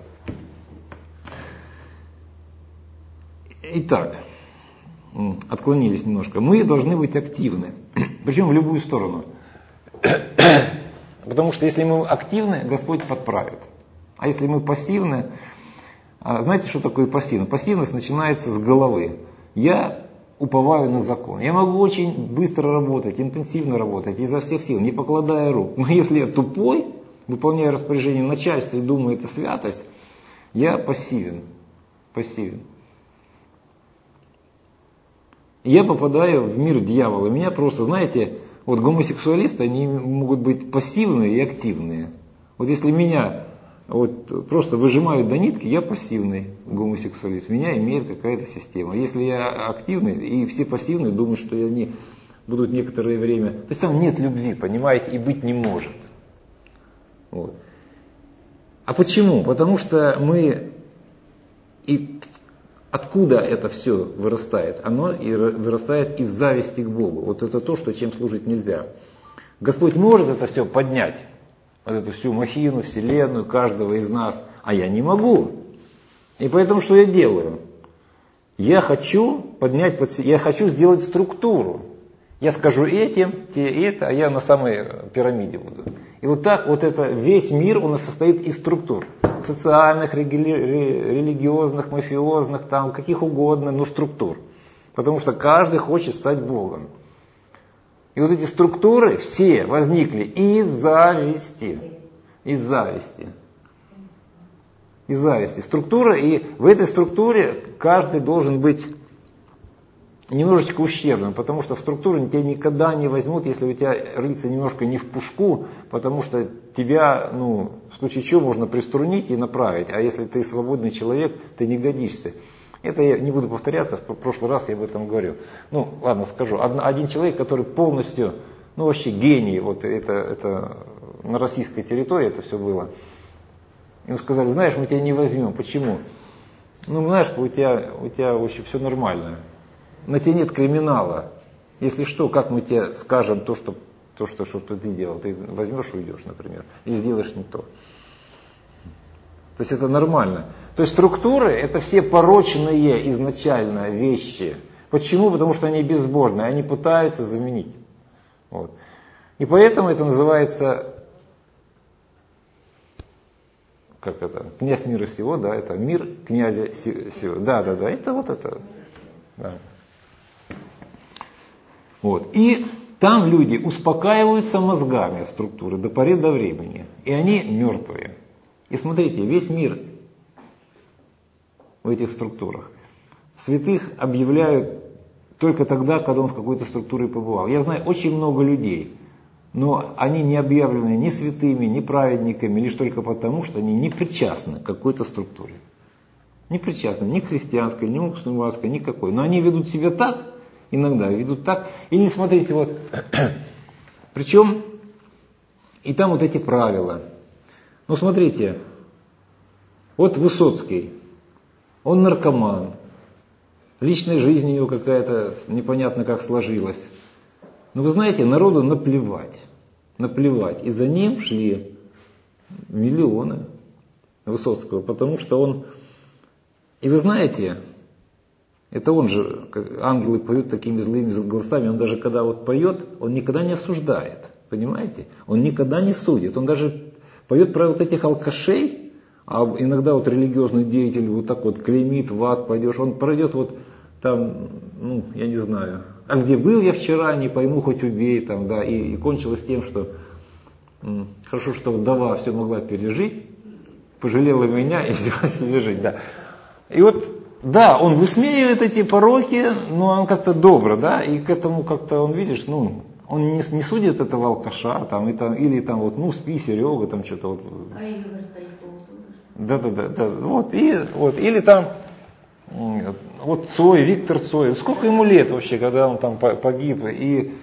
Итак, отклонились немножко. Мы должны быть активны. Причем в любую сторону. Потому что если мы активны, Господь подправит. А если мы пассивны, знаете, что такое пассивность? Пассивность начинается с головы. Я уповаю на закон. Я могу очень быстро работать, интенсивно работать, изо всех сил, не покладая рук. Но если я тупой, выполняю распоряжение начальства и думаю, это святость, я пассивен. Я попадаю в мир дьявола. Меня просто, знаете, гомосексуалисты, они могут быть пассивные и активные. Если меня просто выжимают до нитки, я пассивный гомосексуалист. Меня имеет какая-то система. Если я активный, и все пассивные думают, что они будут некоторое время... То есть там нет любви, понимаете, и быть не может. А почему? Потому что и откуда это все вырастает? Оно и вырастает из зависти к Богу. Вот это то, что чем служить нельзя. Господь может это все поднять, вот эту всю махину, вселенную, каждого из нас, а я не могу. И поэтому что я делаю? Я хочу я хочу сделать структуру. Я скажу этим, те это, а я на самой пирамиде буду. И вот так вот это, весь мир у нас состоит из структур. Социальных, религиозных, мафиозных, там, каких угодно, но структур. Потому что каждый хочет стать Богом. И вот эти структуры все возникли из зависти. Из зависти. Из зависти. Структура, и в этой структуре каждый должен быть немножечко ущербным, потому что в структуру тебя никогда не возьмут, если у тебя рыльца немножко не в пушку, потому что тебя, в случае чего можно приструнить и направить, а если ты свободный человек, ты не годишься. Это я не буду повторяться, в прошлый раз я об этом говорил. Ладно, скажу. Один человек, который полностью, вообще гений, вот это на российской территории это все было. Ему сказали, знаешь, мы тебя не возьмем. Почему? Знаешь, у тебя вообще все нормально. На тебе нет криминала. Если что, как мы тебе скажем то, что ты делал? Ты возьмешь и уйдешь, например, или сделаешь не то. То есть это нормально. То есть структуры это все порочные изначально вещи. Почему? Потому что они безбожные, они пытаются заменить. Вот. И поэтому это называется, князь мира сего, да, это мир князя сего. Да, это вот это. Да. Вот. И там люди успокаиваются мозгами в структуры до поры до времени. И они мертвые. И смотрите, весь мир в этих структурах. Святых объявляют только тогда, когда он в какой-то структуре побывал. Я знаю очень много людей, но они не объявлены ни святыми, ни праведниками, лишь только потому, что они не причастны к какой-то структуре. Не причастны ни к христианской, ни к мусульманской, никакой. Но они ведут себя так, иногда ведут так. Или смотрите, вот, причем и там вот эти правила. Смотрите, вот Высоцкий, он наркоман, личная жизнь у него какая-то непонятно как сложилась. Но вы знаете, народу наплевать, и за ним шли миллионы Высоцкого, потому что он, и вы знаете, это он же, как ангелы поют такими злыми голосами, он даже когда вот поет, он никогда не осуждает, понимаете? Он никогда не судит, он даже поет про вот этих алкашей, а иногда вот религиозный деятель вот так вот клеймит, в ад пойдешь, он пройдет вот там, я не знаю, а где был я вчера, не пойму, хоть убей, там, да, и кончилось тем, что хорошо, что вдова все могла пережить, пожалела меня и взяла себе жить, да. И вот, да, он высмеивает эти пороки, но он как-то добро, да, и к этому как-то он, видишь, он не судит этого алкаша, там, или там вот, спи, Серега, там что-то вот. А Игорь Тайков тоже? Да, вот, или там, вот Цой, Виктор Цой, сколько ему лет вообще, когда он там погиб, и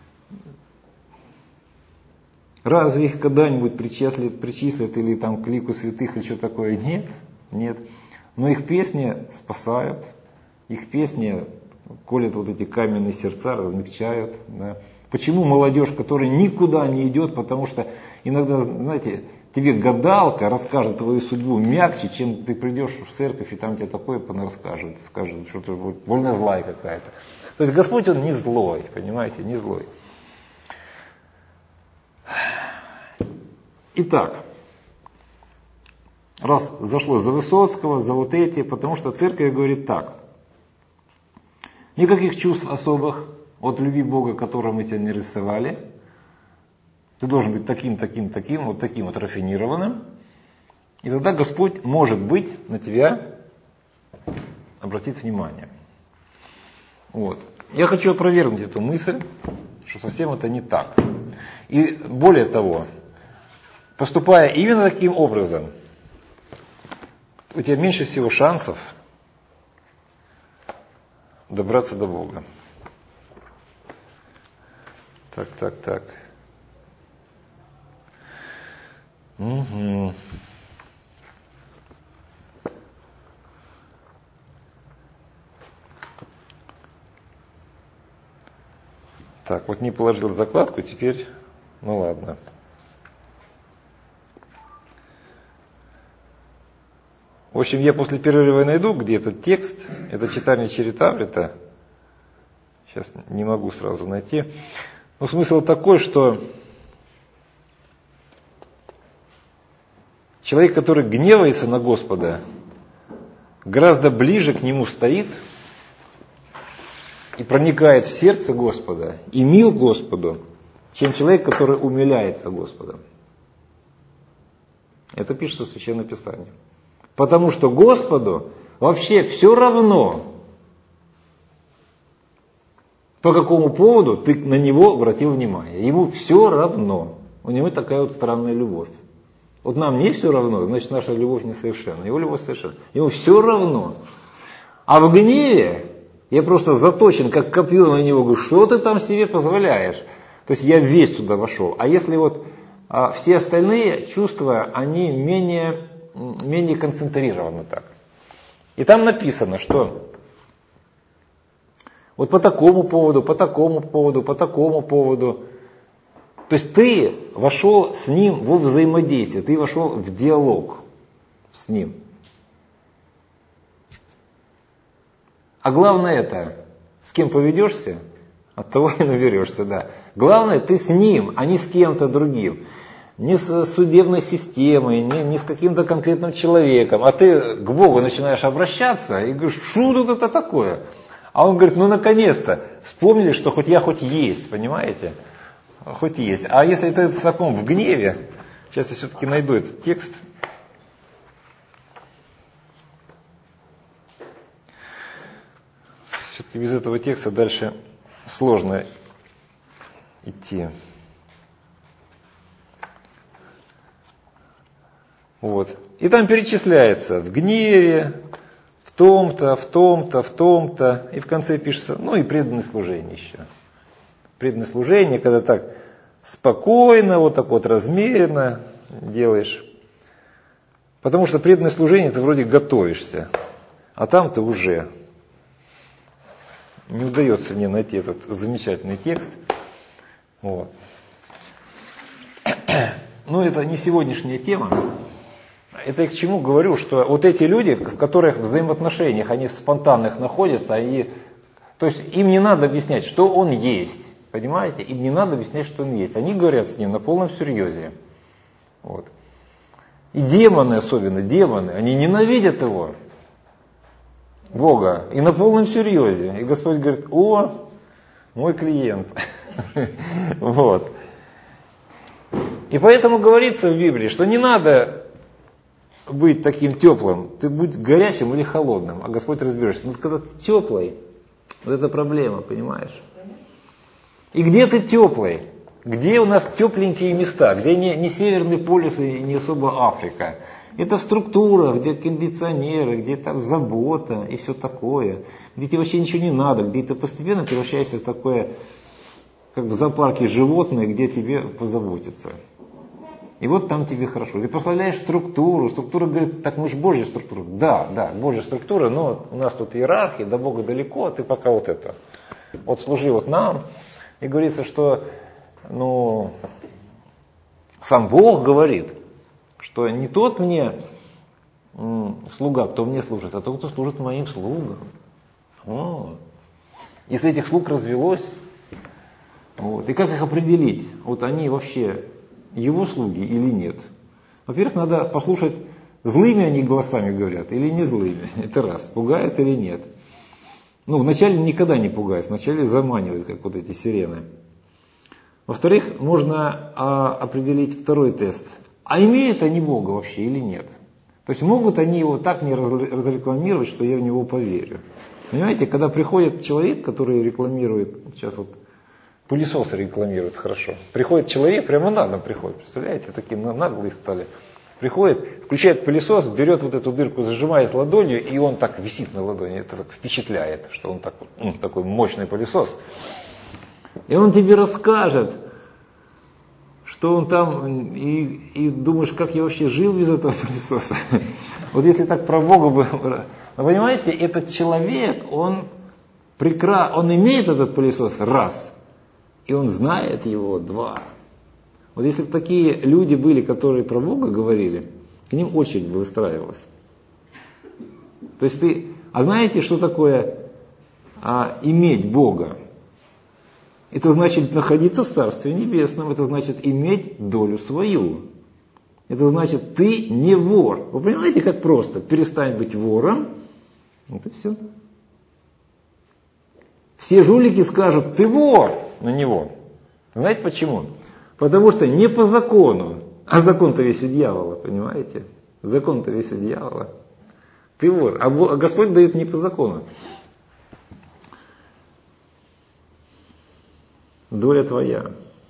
разве их когда-нибудь причислят или там к лику святых или что такое? Нет. Но их песни спасают, их песни колят вот эти каменные сердца, размягчают, да. Почему молодежь, которая никуда не идет, потому что иногда, знаете, тебе гадалка расскажет твою судьбу мягче, чем ты придешь в церковь, и там тебе такое расскажет, скажет, что ты больно злая какая-то. То есть Господь, Он не злой, понимаете, не злой. Итак, раз зашло за Высоцкого, за вот эти, потому что церковь говорит так. Никаких чувств особых от любви Бога, которого мы тебя не рисовали. Ты должен быть таким, вот таким вот рафинированным. И тогда Господь, может быть, на тебя обратит внимание. Вот. Я хочу опровергнуть эту мысль, что совсем это не так. И более того, поступая именно таким образом, у тебя меньше всего шансов добраться до Бога. Так. Угу. Так, вот не положил закладку, теперь, ну ладно. В общем, я после перерыва найду, где этот текст, это читание Чаритамрита. Сейчас не могу сразу найти. Но смысл такой, что человек, который гневается на Господа, гораздо ближе к Нему стоит и проникает в сердце Господа и мил Господу, чем человек, который умиляется Господом. Это пишется в Священном Писании. Потому что Господу вообще все равно, по какому поводу ты на Него обратил внимание. Ему все равно. У Него такая вот странная любовь. Вот нам не все равно, значит наша любовь несовершенна. Его любовь совершенна. Ему все равно. А в гневе я просто заточен, как копье на него, говорю, что ты там себе позволяешь? То есть я весь туда вошел. А если вот все остальные чувства, они менее концентрированы так. И там написано, что вот по такому поводу, по такому поводу, по такому поводу. То есть ты вошел с ним во взаимодействие, ты вошел в диалог с ним. А главное это, с кем поведешься, от того и наберешься, да. Главное, ты с ним, а не с кем-то другим. Не с судебной системой, не с каким-то конкретным человеком. А ты к Богу начинаешь обращаться и говоришь, что тут это такое? А он говорит, ну наконец-то, вспомнили, что хоть я хоть есть, понимаете? Хоть есть. А если ты в таком в гневе, сейчас я все-таки найду этот текст. Все-таки без этого текста дальше сложно идти. Вот. И там перечисляется в гневе, в том-то, в том-то, в том-то. И в конце пишется, ну и преданное служение еще. Преданное служение, когда так спокойно, вот так вот размеренно делаешь. Потому что преданное служение ты вроде готовишься, а там ты уже. Не удается мне найти этот замечательный текст. Вот. Но это не сегодняшняя тема. Это я к чему говорю, что вот эти люди, в которых в взаимоотношениях, они спонтанных находятся, то есть им не надо объяснять, что он есть. Понимаете? Им не надо объяснять, что он есть. Они говорят с ним на полном серьезе. Вот. И демоны, особенно демоны, они ненавидят его, Бога, и на полном серьезе. И Господь говорит, о, мой клиент. Вот. И поэтому говорится в Библии, что не надо быть таким теплым, ты будь горячим или холодным, а Господь разберешься. Но когда ты теплый, вот это проблема, понимаешь? И где ты теплый? Где у нас тепленькие места? Где не Северный полюс и не особо Африка? Это структура, где кондиционеры, где там забота и все такое. Где тебе вообще ничего не надо, где ты постепенно превращаешься в такое, как в зоопарке животное, где тебе позаботиться. И вот там тебе хорошо. Ты прославляешь структуру. Структура говорит, так мы же Божья структура. Да, Божья структура, но у нас тут иерархия, до Бога далеко, а ты пока вот это. Вот служи вот нам. И говорится, что сам Бог говорит, что не тот мне слуга, кто мне служит, а тот, кто служит моим слугам. Если этих слуг развелось, вот, и как их определить? Вот они вообще его слуги или нет? Во-первых, надо послушать, злыми они голосами говорят или не злыми. Это раз, пугают или нет. Вначале никогда не пугают, вначале заманивают, как вот эти сирены. Во-вторых, можно определить второй тест. А имеют они Бога вообще или нет? То есть могут они его так не разрекламировать, что я в него поверю. Понимаете, когда приходит человек, который рекламирует, сейчас вот пылесосы рекламируют хорошо. Приходит человек, прямо на дом приходит, представляете, такие наглые стали. Приходит, включает пылесос, берет вот эту дырку, зажимает ладонью, и он так висит на ладони. Это так впечатляет, что он такой мощный пылесос. И он тебе расскажет, что он там, и думаешь, как я вообще жил без этого пылесоса. Вот если так про Бога было. Но понимаете, этот человек, он имеет этот пылесос раз. и он знает его, 2. Вот если бы такие люди были, которые про Бога говорили, к ним очередь бы выстраивалась. То есть а знаете, что такое иметь Бога? Это значит находиться в Царстве Небесном, это значит иметь долю свою. Это значит, ты не вор. Вы понимаете, как просто? Перестань быть вором, это все. Все жулики скажут, ты вор на него. Знаете почему? Потому что не по закону, а закон-то весь у дьявола, понимаете? Закон-то весь у дьявола. Ты вор, а Господь дает не по закону. Доля твоя.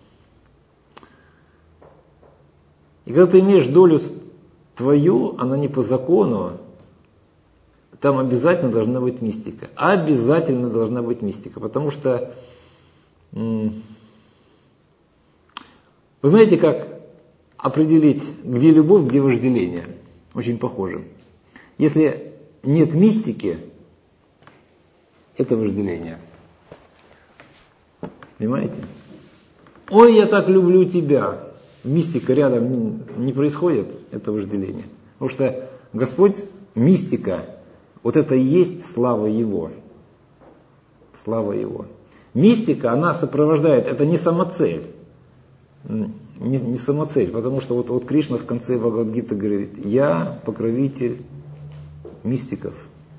И когда ты имеешь долю твою, она не по закону, там обязательно должна быть мистика. Обязательно должна быть мистика. Потому что, вы знаете, как определить, где любовь, где вожделение? Очень похоже. Если нет мистики, это вожделение. Понимаете? Ой, я так люблю тебя. Мистика рядом не происходит, это вожделение. Потому что Господь, мистика, вот это и есть слава Его. Слава Его. Мистика, она сопровождает, это не самоцель. Не самоцель, потому что вот Кришна в конце Бхагавад-гиты говорит, я покровитель мистиков.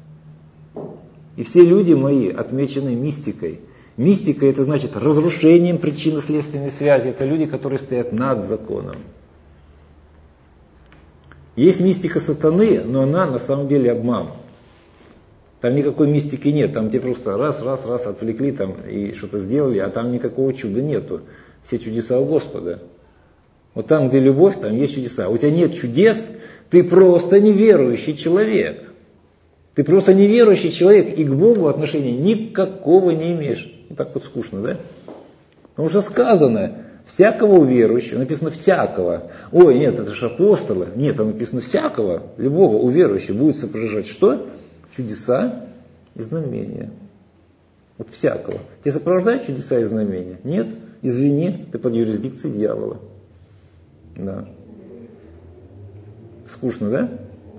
И все люди мои отмечены мистикой. Мистика это значит разрушением причинно-следственной связи. Это люди, которые стоят над законом. Есть мистика сатаны, но она на самом деле обман. Там никакой мистики нет. Там тебе просто раз отвлекли там, и что-то сделали, а там никакого чуда нету. Все чудеса у Господа. Вот там, где любовь, там есть чудеса. У тебя нет чудес, ты просто неверующий человек. Ты просто неверующий человек, и к Богу отношения никакого не имеешь. Вот так вот скучно, да? Потому что сказано, всякого верующего, написано всякого. Ой, нет, это же апостолы. Нет, там написано всякого, любого уверующего будет сопровождать что? Чудеса и знамения. Вот всякого. Тебя сопровождают чудеса и знамения? Нет? Извини, ты под юрисдикцией дьявола. Да. Скучно, да?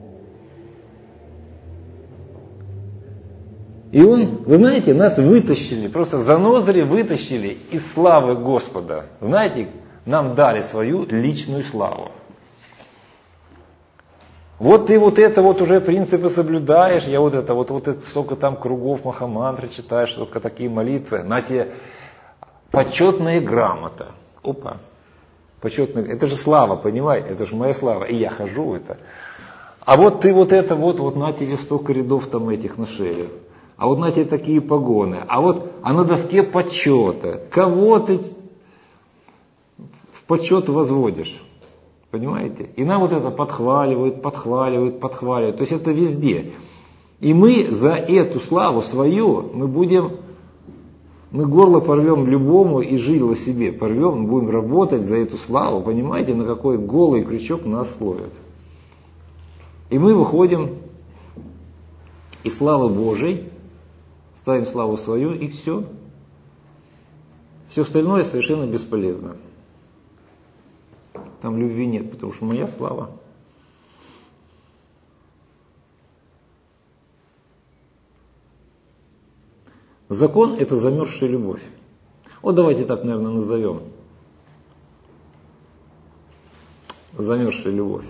И вы знаете, нас вытащили, просто занозри вытащили из славы Господа. Знаете, нам дали свою личную славу. Вот ты вот это вот уже принципы соблюдаешь, я вот это столько там кругов махамантры читаешь, столько такие молитвы, на тебе почетная грамота. Опа. Почетная, это же слава, понимаете, это же моя слава, и я хожу это. А вот ты вот это вот на тебе столько рядов там этих на шее. А вот на тебе такие погоны. А на доске почета. Кого ты в почет возводишь? Понимаете? И нам вот это подхваливают. То есть это везде. И мы за эту славу свою, мы горло порвем любому и жило себе порвем, мы будем работать за эту славу. Понимаете, на какой голый крючок нас ловят. И мы выходим из славы Божией, ставим славу свою, и все. Все остальное совершенно бесполезно. Там любви нет, потому что моя слава. Закон – это замерзшая любовь. Вот давайте так, наверное, назовем. Замерзшая любовь.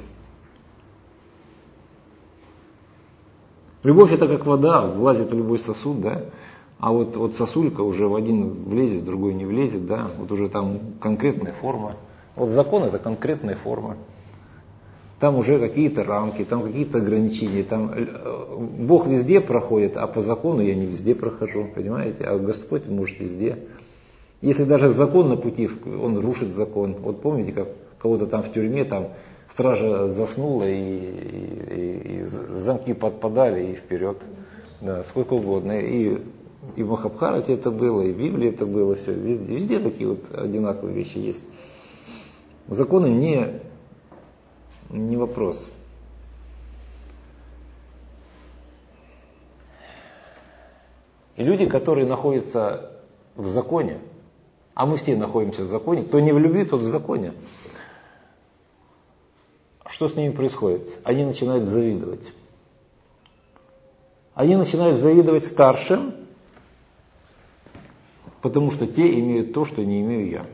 Любовь это как вода, влазит в любой сосуд, да? А вот сосулька уже в один влезет, в другой не влезет, да? Вот уже там конкретная форма. Вот закон это конкретная форма. Там уже какие-то рамки, там какие-то ограничения. Там Бог везде проходит, а по закону я не везде прохожу, понимаете? А Господь может везде. Если даже закон на пути, он рушит закон. Вот помните, как кого-то там в тюрьме, там стража заснула, и замки подпадали, и вперед. Да, сколько угодно. И в Махабхарате это было, и в Библии это было, все. Везде такие вот одинаковые вещи есть. Законы не вопрос. И люди, которые находятся в законе, А мы все находимся в законе. Кто не в любви, тот в законе. Что с ними происходит? Они начинают завидовать. Они начинают завидовать старшим, потому что те имеют то, что не имею я.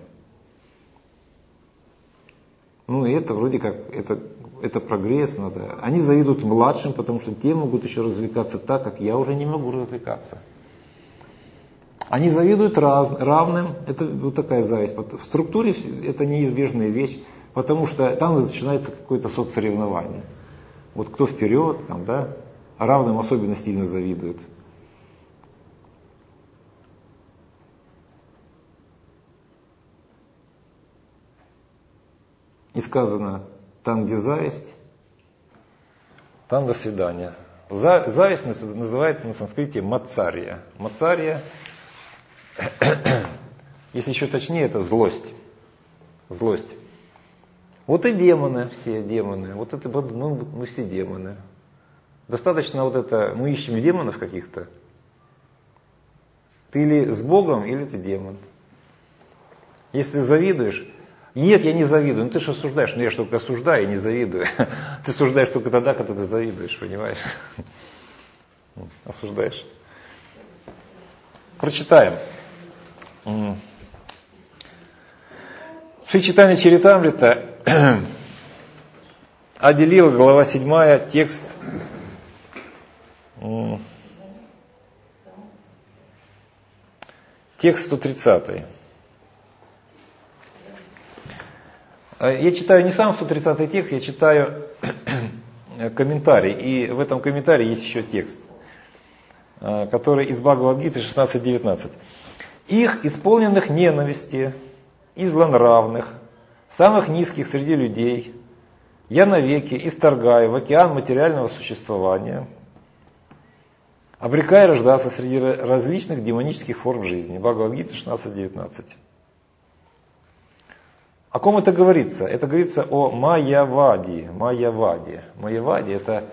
Ну и это вроде как, это прогресс надо. Они завидуют младшим, потому что те могут еще развлекаться так, как я уже не могу развлекаться. Они завидуют равным, это вот такая зависть. В структуре это неизбежная вещь, потому что там начинается какое-то соцсоревнование. Вот кто вперед, там, да, а равным особенно сильно завидуют. И сказано, там, где зависть, там до свидания. Зависть называется на санскрите мацарья. Мацарья, если еще точнее, это злость. Злость. Вот и демоны, все демоны. Вот это мы все демоны. Достаточно вот это, мы ищем демонов каких-то. Ты или с Богом, или ты демон. Если завидуешь, нет, я не завидую. Ну ты же осуждаешь. Ну я же только осуждаю, я не завидую. Ты осуждаешь только тогда, когда ты завидуешь, понимаешь? Осуждаешь. Прочитаем. Шри Чайтанья Чаритамрита, Ади-лила, глава 7, текст. Текст 130. Я читаю не сам 130 текст, я читаю комментарий. И в этом комментарии есть еще текст, который из Бхагавад-гиты 16.19. Их, исполненных ненависти и злонравных, самых низких среди людей, я навеки исторгаю в океан материального существования, обрекая рождаться среди различных демонических форм жизни. Бхагавад-гита 16.19. О ком это говорится? Это говорится о Майявади. Майявади это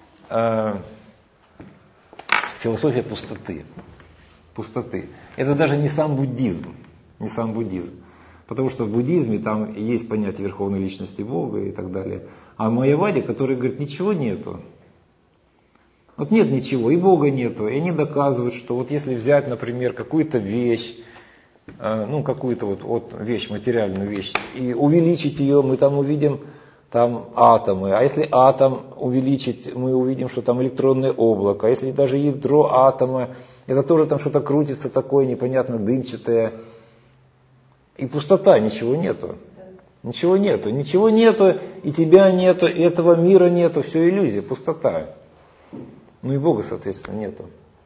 философия пустоты. Пустоты. Это даже не сам буддизм. Не сам буддизм. Потому что в буддизме там есть понятие верховной личности Бога и так далее. А Майявади, который говорит, ничего нету. Вот нет ничего, и Бога нету. И они доказывают, что вот если взять, например, какую-то вещь, ну какую-то вот вещь, материальную вещь, и увеличить ее, мы там увидим там атомы. А если атом увеличить, мы увидим, что там электронное облако. А если даже ядро атома, это тоже там что-то крутится такое непонятно дымчатое. И пустота, ничего нету. Ничего нету. Ничего нету, и тебя нету, и этого мира нету. Все иллюзия, пустота. Ну и Бога, соответственно, нету.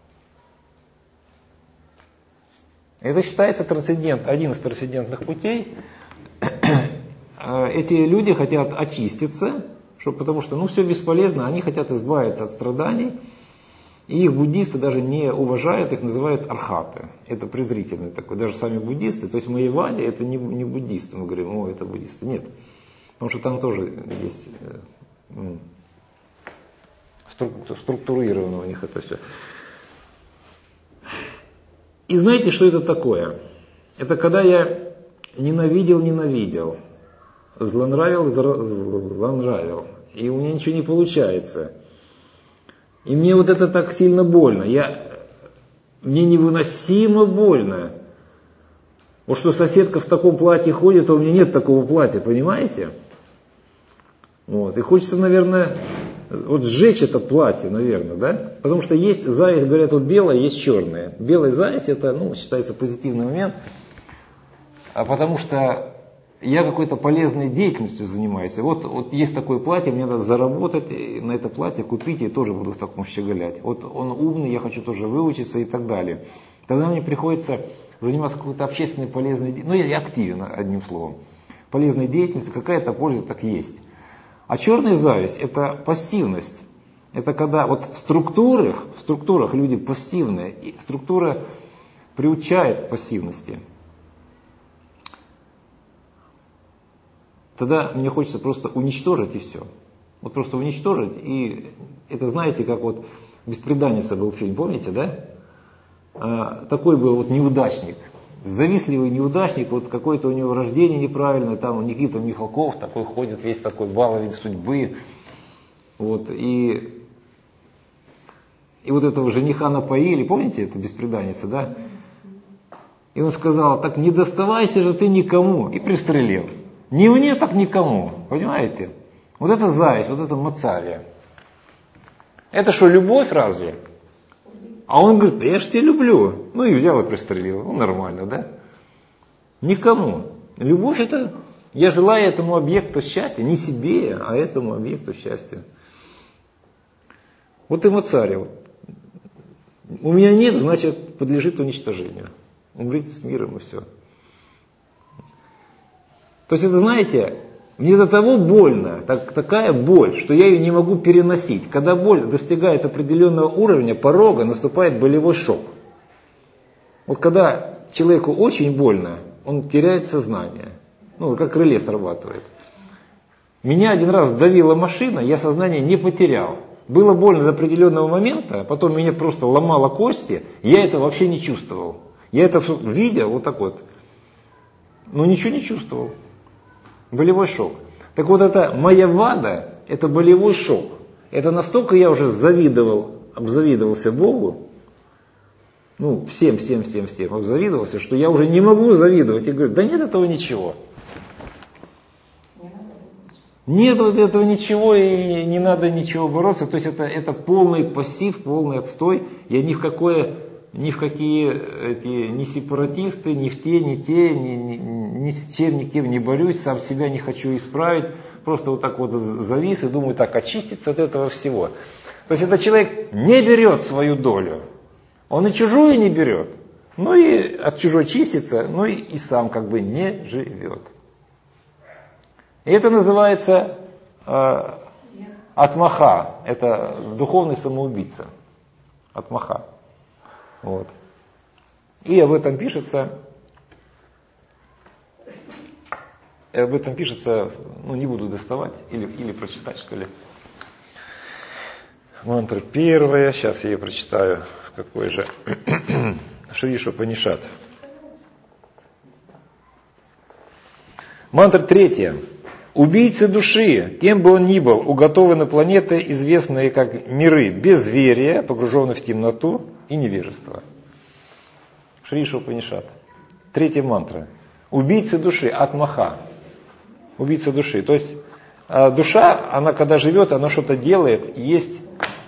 Это считается один из трансцендентных путей. Эти люди хотят очиститься, потому что все бесполезно, они хотят избавиться от страданий. И их буддисты даже не уважают, их называют архаты. Это презрительный такой, даже сами буддисты. То есть Майявади это не буддисты, мы говорим, это буддисты. Нет, потому что там тоже есть структурировано у них это все. И знаете, что это такое? Это когда я ненавидел, злонравил, и у меня ничего не получается. И мне вот это так сильно больно. Мне невыносимо больно. Вот что соседка в таком платье ходит, а у меня нет такого платья, понимаете? Вот. И хочется, наверное, сжечь это платье, наверное, да? Потому что есть зависть, говорят, белая, есть черная. Белая зависть, это, считается позитивный момент. А потому что я какой-то полезной деятельностью занимаюсь. Вот есть такое платье, мне надо заработать на это платье, купить, и тоже буду в таком щеголять. Вот он умный, я хочу тоже выучиться и так далее. Тогда мне приходится заниматься какой-то общественной полезной деятельностью. Я активен, одним словом. Полезной деятельностью, какая-то польза так есть. А черная зависть – это пассивность. Это когда в структурах люди пассивные, и структура приучает к пассивности. Тогда мне хочется просто уничтожить и все. Вот просто уничтожить. И это знаете, как «Бесприданница» был фильм, помните, да? Такой был неудачник. завистливый неудачник, вот какое-то у него рождение неправильное, там Никита Михалков такой ходит, весь такой баловень судьбы. Вот, и вот этого жениха напоили, помните, это бесприданница, да? И он сказал, так не доставайся же ты никому, и пристрелил. Ни мне, так никому, понимаете? Вот это зависть, вот это мацария. Это что, любовь разве? А он говорит, да я ж тебя люблю. Ну и взял и пристрелил. Ну нормально, да? Никому. Любовь это, я желаю этому объекту счастья, не себе, а этому объекту счастья. Вот и мацария. У меня нет, значит, подлежит уничтожению. Умрите с миром и все. То есть это, знаете, мне до того больно, такая боль, что я ее не могу переносить. Когда боль достигает определенного уровня, порога, наступает болевой шок. Вот когда человеку очень больно, он теряет сознание. Ну, как реле срабатывает. Меня один раз давила машина, я сознание не потерял. Было больно до определенного момента, потом меня просто ломало кости, я это вообще не чувствовал. Я это видя вот так вот, но ничего не чувствовал. Болевой шок. Так вот это моя вада, это болевой шок. Это настолько я уже обзавидовался Богу, ну всем, обзавидовался, что я уже не могу завидовать. И говорю, да нет этого ничего. Нет вот этого ничего, и не надо ничего бороться. То есть это полный пассив, полный отстой. Я ни в какие ни сепаратисты, ни в те, ни с чем, никем не борюсь, сам себя не хочу исправить. Просто вот так вот завис и думаю, так, очиститься от этого всего. То есть этот человек не берет свою долю. Он и чужую не берет. Ну и от чужой чистится, ну и сам как бы не живет. И это называется атмаха. Это духовный самоубийца. Атмаха. Вот. И об этом пишется, ну не буду доставать, или прочитать, что ли. Мантра первая, сейчас я ее прочитаю, какой же, Шри Ишупанишад. Мантра третья. Убийцы души, кем бы он ни был, уготованы планеты, известные как миры безверия, погруженные в темноту и невежество. Шри Ишупанишад. Третья мантра. Убийцы души, атмаха. Убийца души. То есть душа, она когда живет, она что-то делает, есть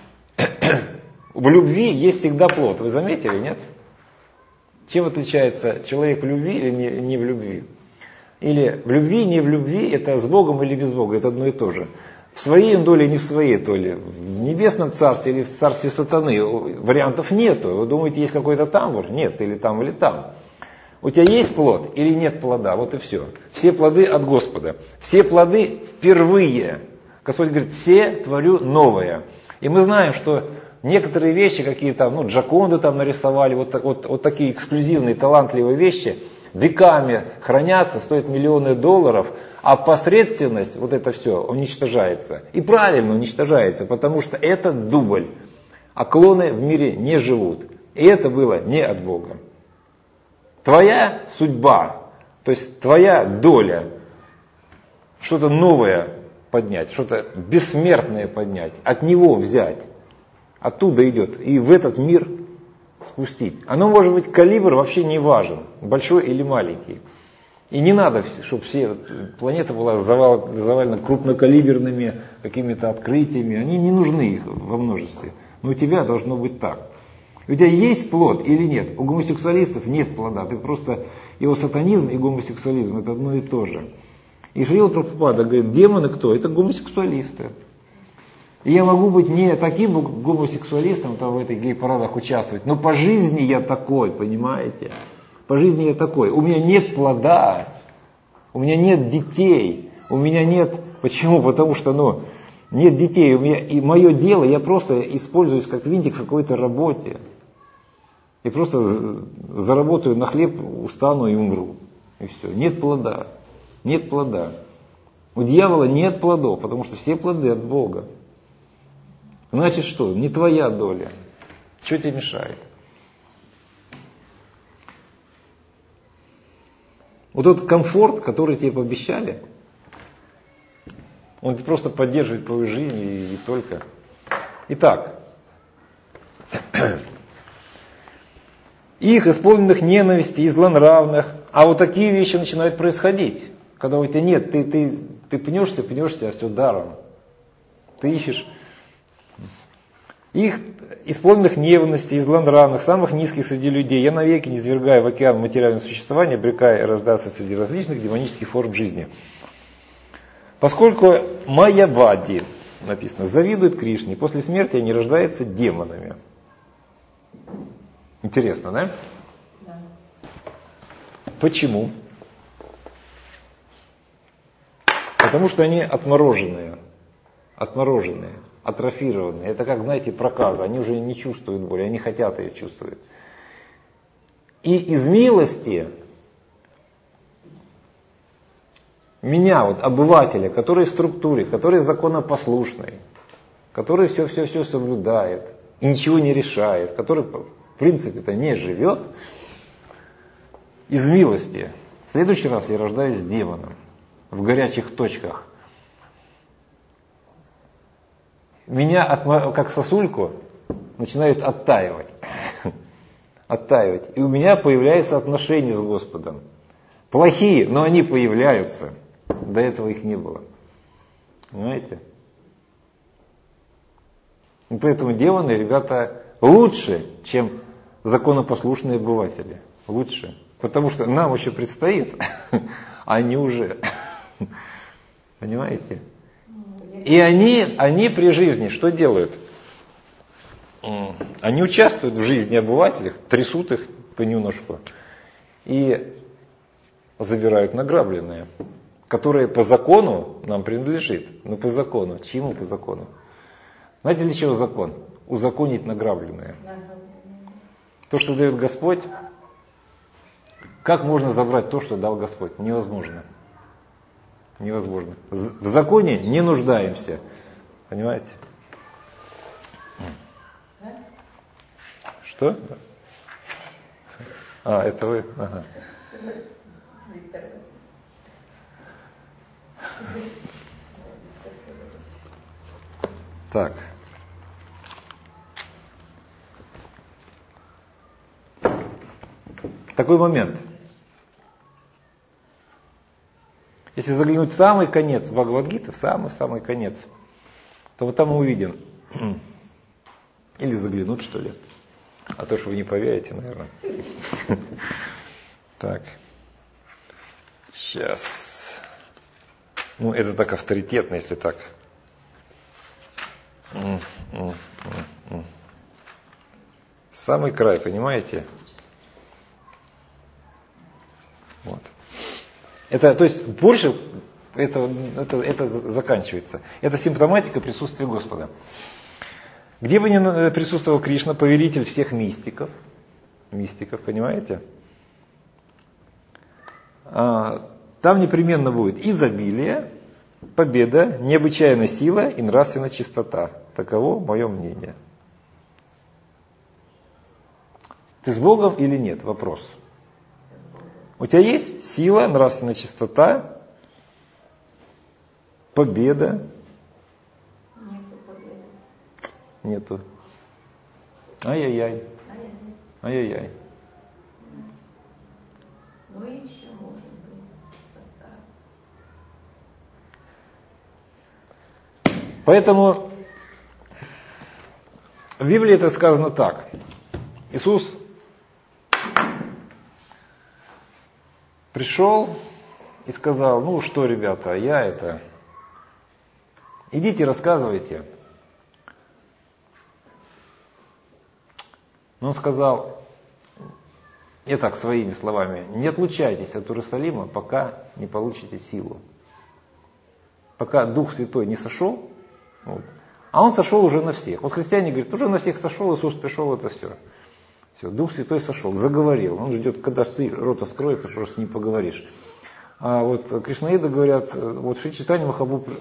в любви есть всегда плод. Вы заметили, нет? Чем отличается человек в любви или не в любви? Или в любви, не в любви, это с Богом или без Бога, это одно и то же. В своей доле, не в своей доле. В небесном царстве или в царстве сатаны вариантов нету. Вы думаете, есть какой-то тамбур? Нет, или там, или там. У тебя есть плод или нет плода? Вот и все. Все плоды от Господа. Все плоды впервые. Господь говорит, все творю новое. И мы знаем, что некоторые вещи, какие там, Джоконду там нарисовали, вот такие эксклюзивные, талантливые вещи, веками хранятся, стоят миллионы долларов, а посредственность, вот это все, уничтожается. И правильно уничтожается, потому что это дубль. А клоны в мире не живут. И это было не от Бога. Твоя судьба, то есть твоя доля, что-то новое поднять, что-то бессмертное поднять, от него взять, оттуда идет, и в этот мир спустить. Оно может быть, калибр вообще не важен, большой или маленький. И не надо, чтобы все планета была завалена крупнокалиберными какими-то открытиями. Они не нужны их во множестве. Но у тебя должно быть так. У тебя есть плод или нет? У гомосексуалистов нет плода. Ты просто его сатанизм и гомосексуализм это одно и то же. И Шрила Прабхупада говорит, демоны кто? Это гомосексуалисты. И я могу быть не таким гомосексуалистом, там в этих гей-парадах участвовать, но по жизни я такой, понимаете? По жизни я такой. У меня нет плода, у меня нет детей, у меня нет... Почему? Потому что, нет детей, у меня, и мое дело, я просто используюсь как винтик в какой-то работе. И просто заработаю на хлеб, устану и умру. И все. Нет плода. Нет плода. У дьявола нет плодов, потому что все плоды от Бога. Значит что? Не твоя доля. Что тебе мешает? Вот тот комфорт, который тебе пообещали, он просто поддерживает твою жизнь и только. Итак, их исполненных ненависти и злонравных, а вот такие вещи начинают происходить, когда у тебя нет, ты пнешься, а все даром. Ты ищешь их исполненных ненависти и злонравных, самых низких среди людей, я навеки не низвергаю в океан материального существования, обрекая рождаться среди различных демонических форм жизни. Поскольку Майявади, написано, завидует Кришне, после смерти они рождаются демонами. Интересно, да? Да. Почему? Потому что они отмороженные, атрофированные. Это как, знаете, проказа. Они уже не чувствуют боли, они хотят ее чувствовать. И из милости меня, вот, обывателя, который в структуре, который законопослушный, который все соблюдает и ничего не решает, который в принципе-то не живет, из милости в следующий раз я рождаюсь демоном в горячих точках. Меня, как сосульку, начинают оттаивать. И у меня появляются отношения с Господом. Плохие, но они появляются. До этого их не было. Понимаете? И поэтому демоны, ребята, лучше, чем законопослушные обыватели. Лучше. Потому что нам еще предстоит, а они уже. Понимаете? И они при жизни что делают? Они участвуют в жизни обывателей, трясут их понемножку и забирают награбленное, которое по закону нам принадлежит. Но по закону. Чему по закону? Знаете, для чего закон? Узаконить награбленное. То, что дает Господь, как можно забрать то, что дал Господь? Невозможно. Невозможно. В законе не нуждаемся. Понимаете? Что? А, это вы? Ага. Так. Такой момент. Если заглянуть в самый конец Бхагавад-гиты, в самый-самый конец, то вот там мы увидим. Или заглянуть, что ли. А то, что вы не поверите, наверное. Так. Сейчас. Ну, это так авторитетно, если так. Самый край, понимаете? Вот. Это, то есть, больше это заканчивается. Это симптоматика присутствия Господа. Где бы ни присутствовал Кришна, повелитель всех мистиков, понимаете? Там непременно будет изобилие, победа, необычайная сила и нравственная чистота. Таково мое мнение. Ты с Богом или нет? Вопрос. У тебя есть сила, нравственная чистота, победа? Нету. Ай-яй-яй. Ай-яй-яй. Ну еще может быть. Поэтому в Библии это сказано так. Иисус пришел и сказал: ну что, ребята, идите рассказывайте. Но он сказал, я так своими словами: не отлучайтесь от Иерусалима, пока не получите силу. Пока Дух Святой не сошел. Вот. А он сошел уже на всех. Вот христиане говорят, уже на всех сошел, Иисус пришел, это все. Все, Дух Святой сошел, заговорил. Он ждет, когда рот откроет, ты уже с ним поговоришь. А вот кришнаиды говорят, вот Шри Чайтанья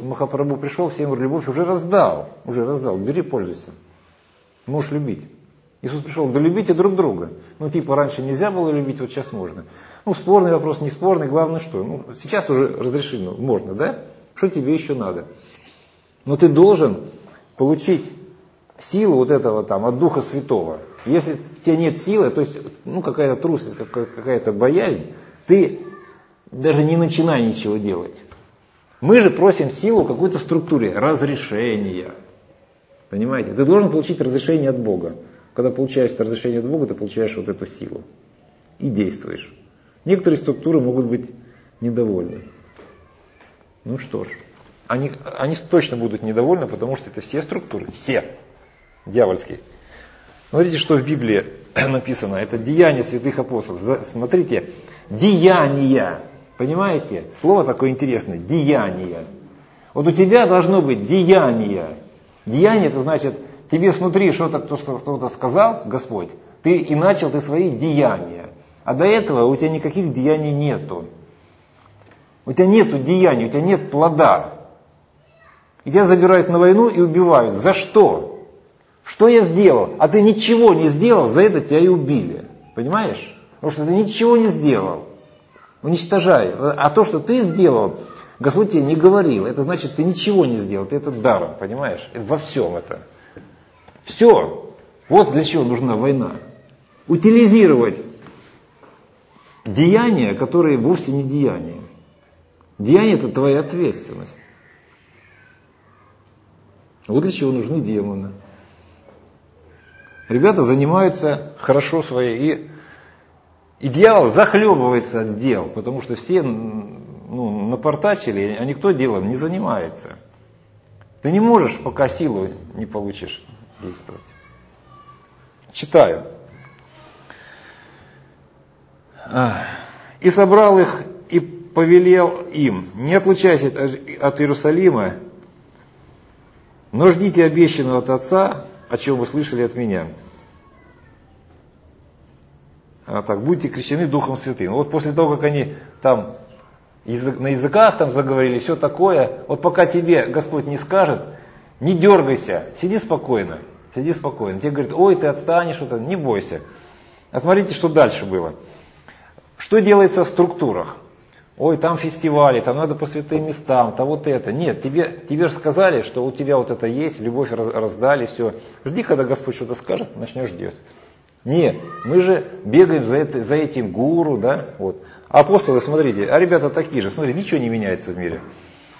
Махапрабху пришел, всем любовь уже раздал, бери, пользуйся. Можешь любить. Иисус пришел, да любите друг друга. Ну, типа, раньше нельзя было любить, вот сейчас можно. Ну, спорный вопрос, не спорный, главное что? Ну, сейчас уже разрешено, можно, да? Что тебе еще надо? Но ты должен получить силу вот этого там от Духа Святого. Если у тебя нет силы, то есть, ну, какая-то трусость, какая-то боязнь, ты даже не начинай ничего делать. Мы же просим силу в какой-то структуре, разрешения. Понимаете? Ты должен получить разрешение от Бога. Когда получаешь разрешение от Бога, ты получаешь вот эту силу. И действуешь. Некоторые структуры могут быть недовольны. Ну что ж, они точно будут недовольны, потому что это все структуры, все дьявольские. Смотрите, что в Библии написано. Это деяния святых апостолов. Смотрите, деяния. Понимаете? Слово такое интересное. Деяния. Вот у тебя должно быть деяние. Деяние, это значит, тебе внутри что-то кто-то сказал, Господь, и начал ты свои деяния. А до этого у тебя никаких деяний нету. У тебя нету деяний, у тебя нет плода. И тебя забирают на войну и убивают. За что? Что я сделал? А ты ничего не сделал, за это тебя и убили. Понимаешь? Потому что ты ничего не сделал. Уничтожай. А то, что ты сделал, Господь тебе не говорил. Это значит, ты ничего не сделал. Ты это даром, понимаешь? Это во всем это. Все. Вот для чего нужна война. Утилизировать деяния, которые вовсе не деяния. Деяние – это твоя ответственность. Вот для чего нужны демоны. Ребята занимаются хорошо своей, и дьявол захлебывается от дел, потому что все напортачили, а никто делом не занимается. Ты не можешь, пока силу не получишь, действовать. Читаю. «И собрал их, и повелел им, не отлучайся от Иерусалима, но ждите обещанного от Отца, о чем вы слышали от меня. Так, будьте крещены Духом Святым». Вот после того, как они там на языках там заговорили, все такое, вот пока тебе Господь не скажет, не дергайся, сиди спокойно. Сиди спокойно. Тебе говорят, ой, ты отстанешь, что-то, не бойся. А смотрите, что дальше было. Что делается в структурах? Ой, там фестивали, там надо по святым местам, там вот это. Нет, тебе же сказали, что у тебя вот это есть, любовь раздали, все. Жди, когда Господь что-то скажет, начнешь делать. Нет, мы же бегаем за этим гуру, да, вот. А апостолы, смотрите, а ребята такие же, смотрите, ничего не меняется в мире.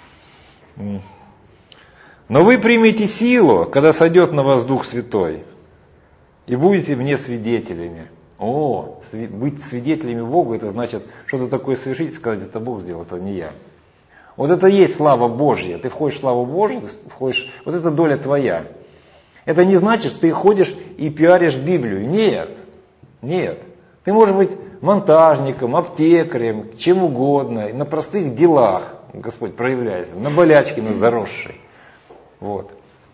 Но вы примете силу, когда сойдет на вас Дух Святой, и будете мне свидетелями. Быть свидетелями Богу, это значит, что-то такое совершить, сказать, это Бог сделал, это не я. Вот это и есть слава Божья. Ты входишь в славу Божью, ты входишь, вот это доля твоя. Это не значит, что ты ходишь и пиаришь Библию. Нет. Ты можешь быть монтажником, аптекарем, чем угодно, на простых делах Господь проявляется, на болячке, на заросшей. Вот.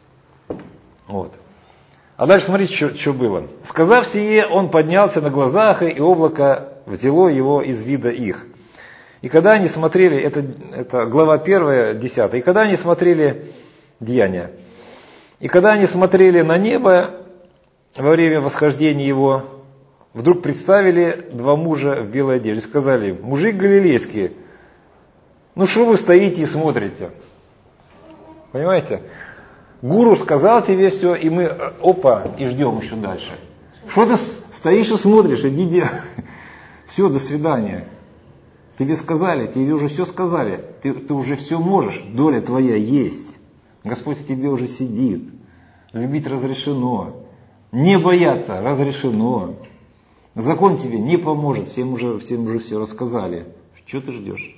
А дальше смотрите, что было. «Сказав сие, он поднялся на глазах, и облако взяло его из вида их. И когда они смотрели», это глава 1, 10, «И когда они смотрели Деяния, и когда они смотрели на небо во время восхождения его, вдруг представили два мужа в белой одежде, сказали им, мужи галилейские, ну что вы стоите и смотрите?» Понимаете? Гуру сказал тебе все, и мы, и ждем еще дальше. Что ты стоишь и смотришь, иди делай. Все, до свидания. Тебе сказали, тебе уже все сказали, ты уже все можешь, доля твоя есть. Господь в тебе уже сидит. Любить разрешено. Не бояться разрешено. Закон тебе не поможет, всем уже все рассказали. Что ты ждешь?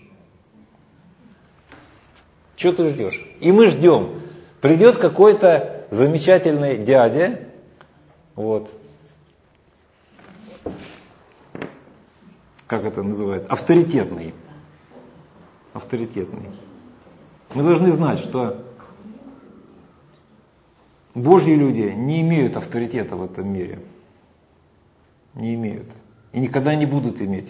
Что ты ждешь? И мы ждем. Придет какой-то замечательный дядя, вот, как это называют, авторитетный. Мы должны знать, что Божьи люди не имеют авторитета в этом мире. Не имеют. И никогда не будут иметь.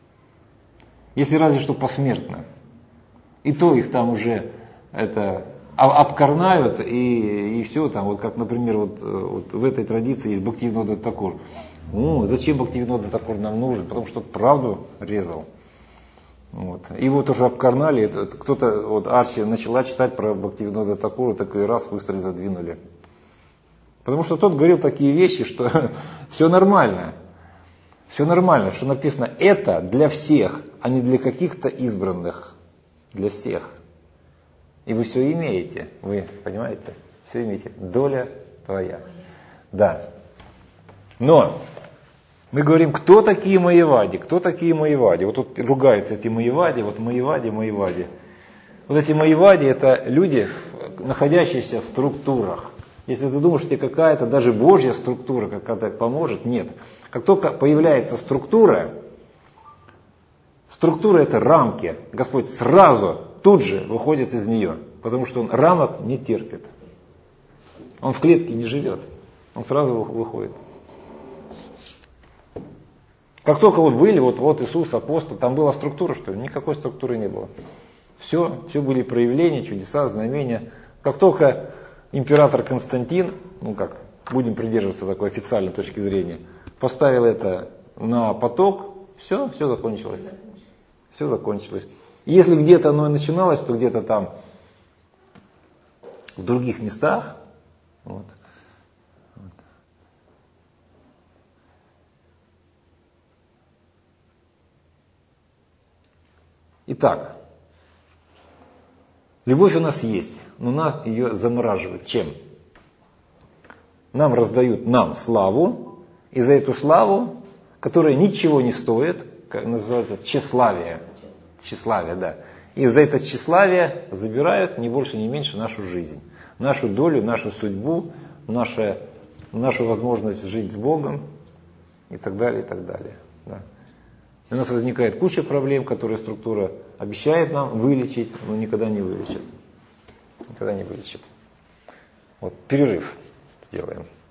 Если разве что посмертно. И то их там уже обкорнают и все там, вот как, например, вот в этой традиции есть Бхактивинода Такур. Зачем Бхактивинода Такур нам нужен? Потому что правду резал. Вот. Его тоже обкорнали, кто-то, вот Арчи начала читать про Бхактивинода Такура, такой раз быстро задвинули. Потому что тот говорил такие вещи, что все нормально. Все нормально, что написано это для всех, а не для каких-то избранных. Для всех. И вы все имеете, вы понимаете? Все имеете. Доля твоя. Да. Но мы говорим, кто такие Майявади? Кто такие Майявади? Вот тут ругаются эти Майявади, вот Майявади. Вот эти Майявади это люди, находящиеся в структурах. Если ты думаешь, что тебе какая-то даже Божья структура какая-то поможет, нет. Как только появляется структура это рамки. Господь сразу, тут же выходит из нее, потому что Он рамок не терпит. Он в клетке не живет, Он сразу выходит. Как только вот были, вот Иисус, апостол, там была структура, что ли? Никакой структуры не было. Все были проявления, чудеса, знамения. Как только император Константин, будем придерживаться такой официальной точки зрения, поставил это на поток, все закончилось. Все закончилось. И если где-то оно и начиналось, то где-то там в других местах. Вот. Итак, любовь у нас есть, но нас ее замораживают. Чем? Нам раздают славу, и за эту славу, которая ничего не стоит, называется тщеславие. Тщеславие, да. И за это тщеславие забирают не больше, не меньше нашу жизнь, нашу долю, нашу судьбу, нашу возможность жить с Богом и так далее, и так далее. Да. У нас возникает куча проблем, которые структура обещает нам вылечить, но никогда не вылечит. Никогда не вылечит. Вот, перерыв сделаем.